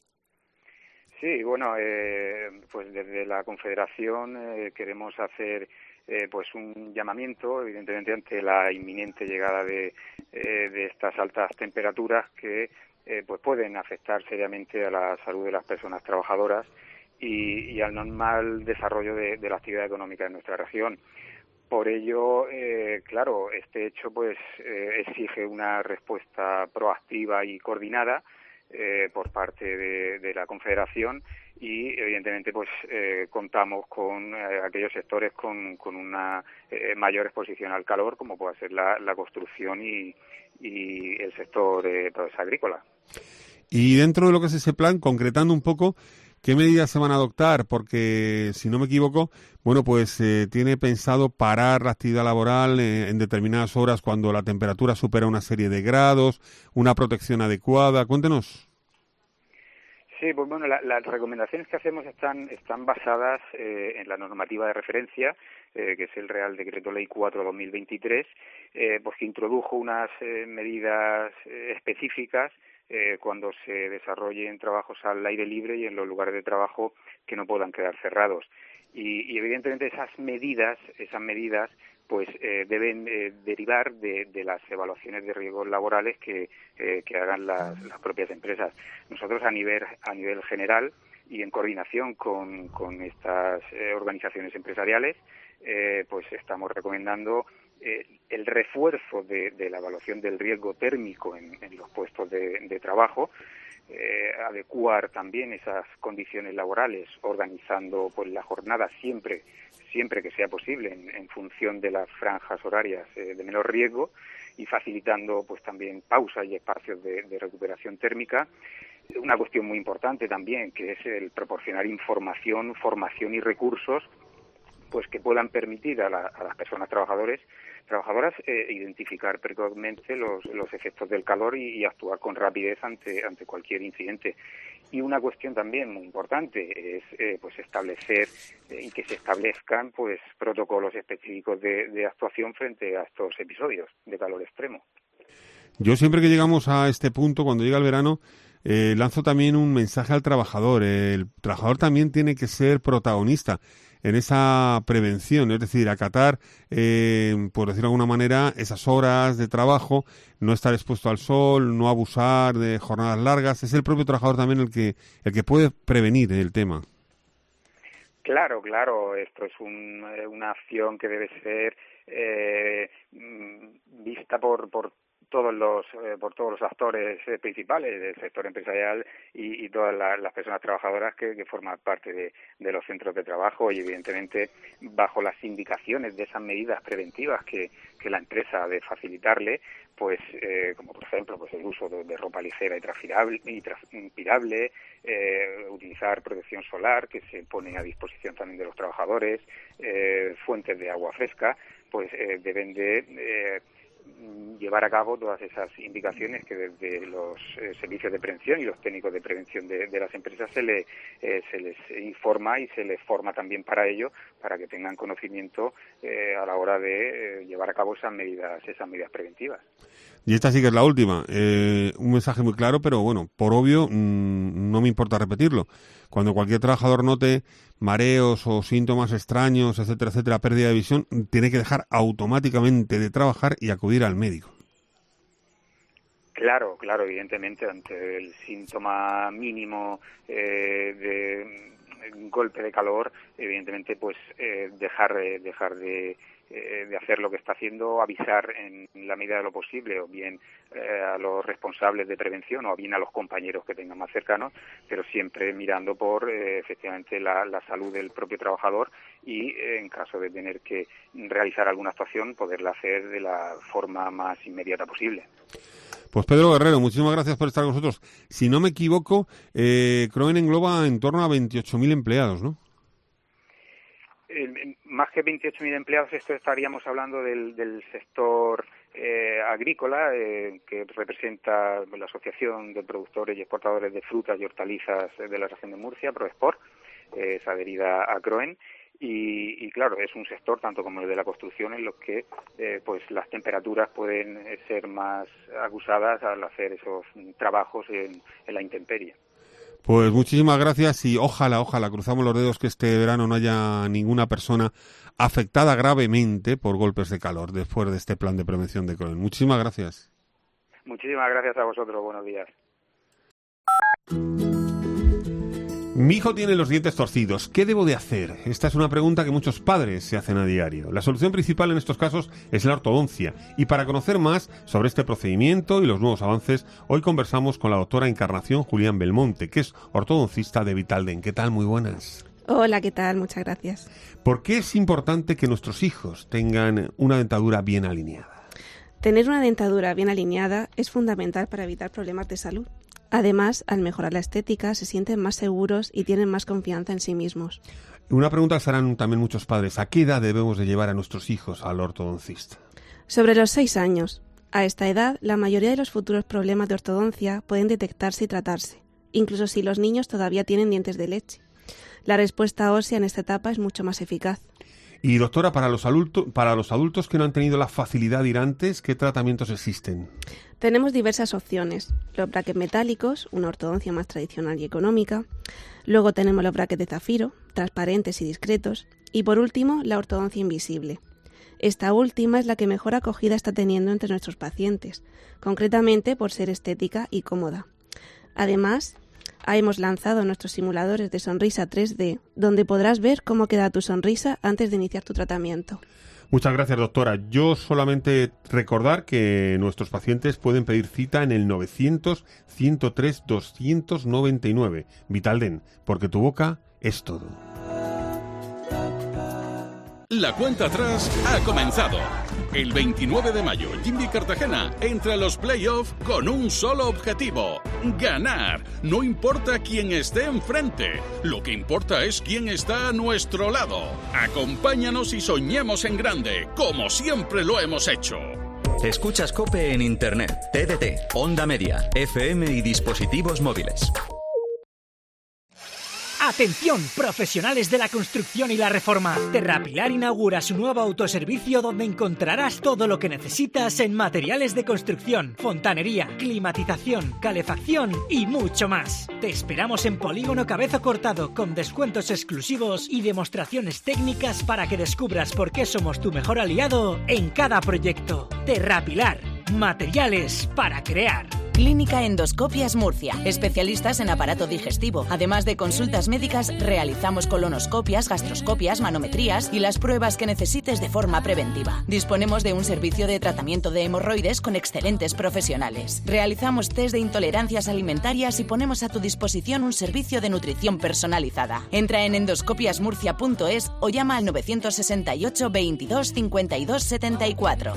Sí, bueno, pues desde la Confederación queremos hacer pues un llamamiento, evidentemente, ante la inminente llegada de estas altas temperaturas que pues pueden afectar seriamente a la salud de las personas trabajadoras y al normal desarrollo de la actividad económica en nuestra región. Por ello, claro, este hecho pues exige una respuesta proactiva y coordinada por parte de la Confederación y, evidentemente, pues contamos con aquellos sectores con una mayor exposición al calor, como puede ser la construcción y el sector pues, agrícola. Y dentro de lo que es ese plan, concretando un poco, ¿qué medidas se van a adoptar? Porque, si no me equivoco, bueno, pues tiene pensado parar la actividad laboral en determinadas horas cuando la temperatura supera una serie de grados, una protección adecuada. Cuéntenos. Sí, pues bueno, las recomendaciones que hacemos están basadas en la normativa de referencia, que es el Real Decreto Ley 4/2023, pues que introdujo unas medidas específicas cuando se desarrollen trabajos al aire libre y en los lugares de trabajo que no puedan quedar cerrados. Y evidentemente esas medidas pues deben derivar de las evaluaciones de riesgos laborales que hagan las propias empresas. Nosotros a nivel general y en coordinación con estas organizaciones empresariales pues estamos recomendando el refuerzo de la evaluación del riesgo térmico en los puestos de trabajo, adecuar también esas condiciones laborales, organizando pues la jornada siempre que sea posible en función de las franjas horarias de menor riesgo y facilitando pues también pausas y espacios de recuperación térmica. Una cuestión muy importante también, que es el proporcionar información, formación y recursos pues que puedan permitir a las personas trabajadoras identificar precozmente los efectos del calor y actuar con rapidez ante cualquier incidente. Y una cuestión también muy importante es pues establecer y que se establezcan pues protocolos específicos de actuación frente a estos episodios de calor extremo. Yo siempre que llegamos a este punto, cuando llega el verano, lanzo también un mensaje al trabajador. El trabajador también tiene que ser protagonista en esa prevención, es decir, acatar, por decirlo de alguna manera, esas horas de trabajo, no estar expuesto al sol, no abusar de jornadas largas. Es el propio trabajador también el que puede prevenir el tema. Claro, esto es una acción que debe ser vista por todos los actores principales del sector empresarial y todas las personas trabajadoras que forman parte de los centros de trabajo, y evidentemente bajo las indicaciones de esas medidas preventivas que la empresa ha de facilitarle, pues como por ejemplo pues el uso de ropa ligera y transpirable, utilizar protección solar que se pone a disposición también de los trabajadores, fuentes de agua fresca, pues deben de llevar a cabo todas esas indicaciones que desde los servicios de prevención y los técnicos de prevención de las empresas se les informa y se les forma también para ello, para que tengan conocimiento a la hora de llevar a cabo esas medidas preventivas. Y esta sí que es la última. Un mensaje muy claro, pero bueno, por obvio, no me importa repetirlo. Cuando cualquier trabajador note mareos o síntomas extraños, etcétera, pérdida de visión, tiene que dejar automáticamente de trabajar y acudir al médico. Claro, evidentemente, ante el síntoma mínimo de un golpe de calor, evidentemente, pues dejar de hacer lo que está haciendo, avisar en la medida de lo posible, o bien a los responsables de prevención, o bien a los compañeros que tengan más cercanos, pero siempre mirando por efectivamente la salud del propio trabajador, y en caso de tener que realizar alguna actuación, poderla hacer de la forma más inmediata posible. Pues Pedro Guerrero, muchísimas gracias por estar con nosotros. Si no me equivoco, Croen engloba en torno a 28.000 empleados, ¿no? Más que 28.000 empleados, esto estaríamos hablando del sector agrícola, que representa la Asociación de Productores y Exportadores de Frutas y Hortalizas de la región de Murcia, Proexport, es adherida a Croen. Y claro, es un sector, tanto como el de la construcción, en los que pues las temperaturas pueden ser más acusadas al hacer esos trabajos en la intemperie. Pues muchísimas gracias, y ojalá, cruzamos los dedos, que este verano no haya ninguna persona afectada gravemente por golpes de calor después de este plan de prevención de Croen. Muchísimas gracias. Muchísimas gracias a vosotros, buenos días. Mi hijo tiene los dientes torcidos. ¿Qué debo de hacer? Esta es una pregunta que muchos padres se hacen a diario. La solución principal en estos casos es la ortodoncia. Y para conocer más sobre este procedimiento y los nuevos avances, hoy conversamos con la doctora Encarnación Julián Belmonte, que es ortodoncista de Vitalden. ¿Qué tal? Muy buenas. Hola, ¿qué tal? Muchas gracias. ¿Por qué es importante que nuestros hijos tengan una dentadura bien alineada? Tener una dentadura bien alineada es fundamental para evitar problemas de salud. Además, al mejorar la estética, se sienten más seguros y tienen más confianza en sí mismos. Una pregunta que se harán también muchos padres: ¿a qué edad debemos de llevar a nuestros hijos al ortodoncista? Sobre los 6 años. A esta edad, la mayoría de los futuros problemas de ortodoncia pueden detectarse y tratarse, incluso si los niños todavía tienen dientes de leche. La respuesta ósea en esta etapa es mucho más eficaz. Y doctora, para los adultos que no han tenido la facilidad de ir antes, ¿qué tratamientos existen? Tenemos diversas opciones. Los brackets metálicos, una ortodoncia más tradicional y económica. Luego tenemos los brackets de zafiro, transparentes y discretos. Y por último, la ortodoncia invisible. Esta última es la que mejor acogida está teniendo entre nuestros pacientes, concretamente por ser estética y cómoda. Además, hemos lanzado nuestros simuladores de sonrisa 3D, donde podrás ver cómo queda tu sonrisa antes de iniciar tu tratamiento. Muchas gracias, doctora. Yo solamente recordar que nuestros pacientes pueden pedir cita en el 900-103-299. Vitalden, porque tu boca es todo. La cuenta atrás ha comenzado. El 29 de mayo, Jimmy Cartagena entra a los playoffs con un solo objetivo: ganar. No importa quién esté enfrente, lo que importa es quién está a nuestro lado. Acompáñanos y soñemos en grande, como siempre lo hemos hecho. Escuchas COPE en Internet, TDT, Onda Media, FM y dispositivos móviles. Atención, profesionales de la construcción y la reforma. Terrapilar inaugura su nuevo autoservicio donde encontrarás todo lo que necesitas en materiales de construcción, fontanería, climatización, calefacción y mucho más. Te esperamos en Polígono Cabezo Cortado con descuentos exclusivos y demostraciones técnicas para que descubras por qué somos tu mejor aliado en cada proyecto. Terrapilar, materiales para crear. Clínica Endoscopias Murcia. Especialistas en aparato digestivo. Además de consultas médicas, realizamos colonoscopias, gastroscopias, manometrías y las pruebas que necesites de forma preventiva. Disponemos de un servicio de tratamiento de hemorroides con excelentes profesionales. Realizamos test de intolerancias alimentarias y ponemos a tu disposición un servicio de nutrición personalizada. Entra en endoscopiasmurcia.es o llama al 968 22 52 74.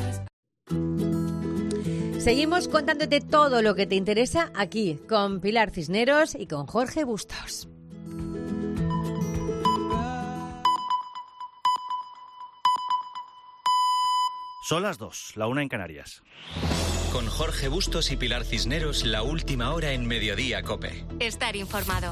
Seguimos contándote todo lo que te interesa aquí, con Pilar Cisneros y con Jorge Bustos. Son las 2, la 1 en Canarias. Con Jorge Bustos y Pilar Cisneros, la última hora en Mediodía COPE. Estar informado.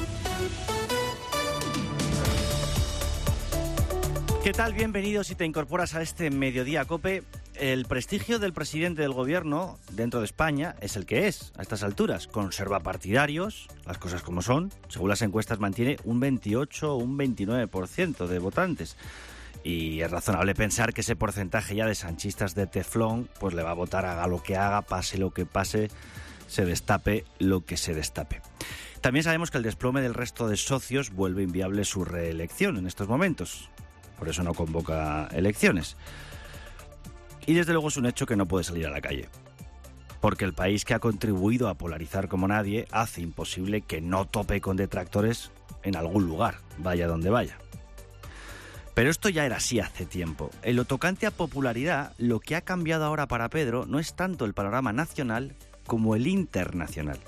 ¿Qué tal? Bienvenidos si te incorporas a este Mediodía COPE. El prestigio del presidente del gobierno dentro de España es el que es, a estas alturas. Conserva partidarios, las cosas como son. Según las encuestas mantiene un 28 o un 29% de votantes. Y es razonable pensar que ese porcentaje ya de sanchistas de teflón pues le va a votar, haga lo que haga, pase lo que pase, se destape lo que se destape. También sabemos que el desplome del resto de socios vuelve inviable su reelección en estos momentos. Por eso no convoca elecciones. Y desde luego es un hecho que no puede salir a la calle. Porque el país que ha contribuido a polarizar como nadie hace imposible que no tope con detractores en algún lugar, vaya donde vaya. Pero esto ya era así hace tiempo. En lo tocante a popularidad, lo que ha cambiado ahora para Pedro no es tanto el panorama nacional como el internacional.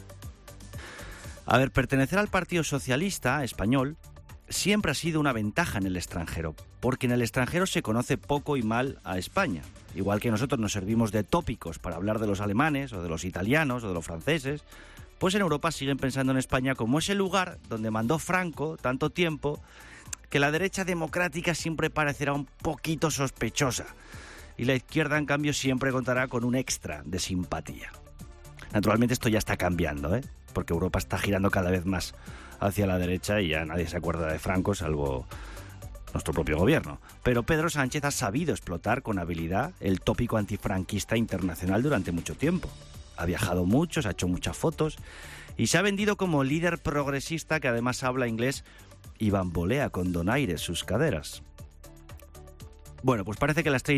A ver, pertenecer al Partido Socialista español siempre ha sido una ventaja en el extranjero, porque en el extranjero se conoce poco y mal a España. Igual que nosotros nos servimos de tópicos para hablar de los alemanes, o de los italianos, o de los franceses, pues en Europa siguen pensando en España como ese lugar donde mandó Franco tanto tiempo que la derecha democrática siempre parecerá un poquito sospechosa, y la izquierda, en cambio, siempre contará con un extra de simpatía. Naturalmente esto ya está cambiando, porque Europa está girando cada vez más hacia la derecha y ya nadie se acuerda de Franco, salvo nuestro propio gobierno. Pero Pedro Sánchez ha sabido explotar con habilidad el tópico antifranquista internacional durante mucho tiempo. Ha viajado mucho, se ha hecho muchas fotos y se ha vendido como líder progresista que además habla inglés y bambolea con donaire sus caderas. Bueno, pues parece que la estrella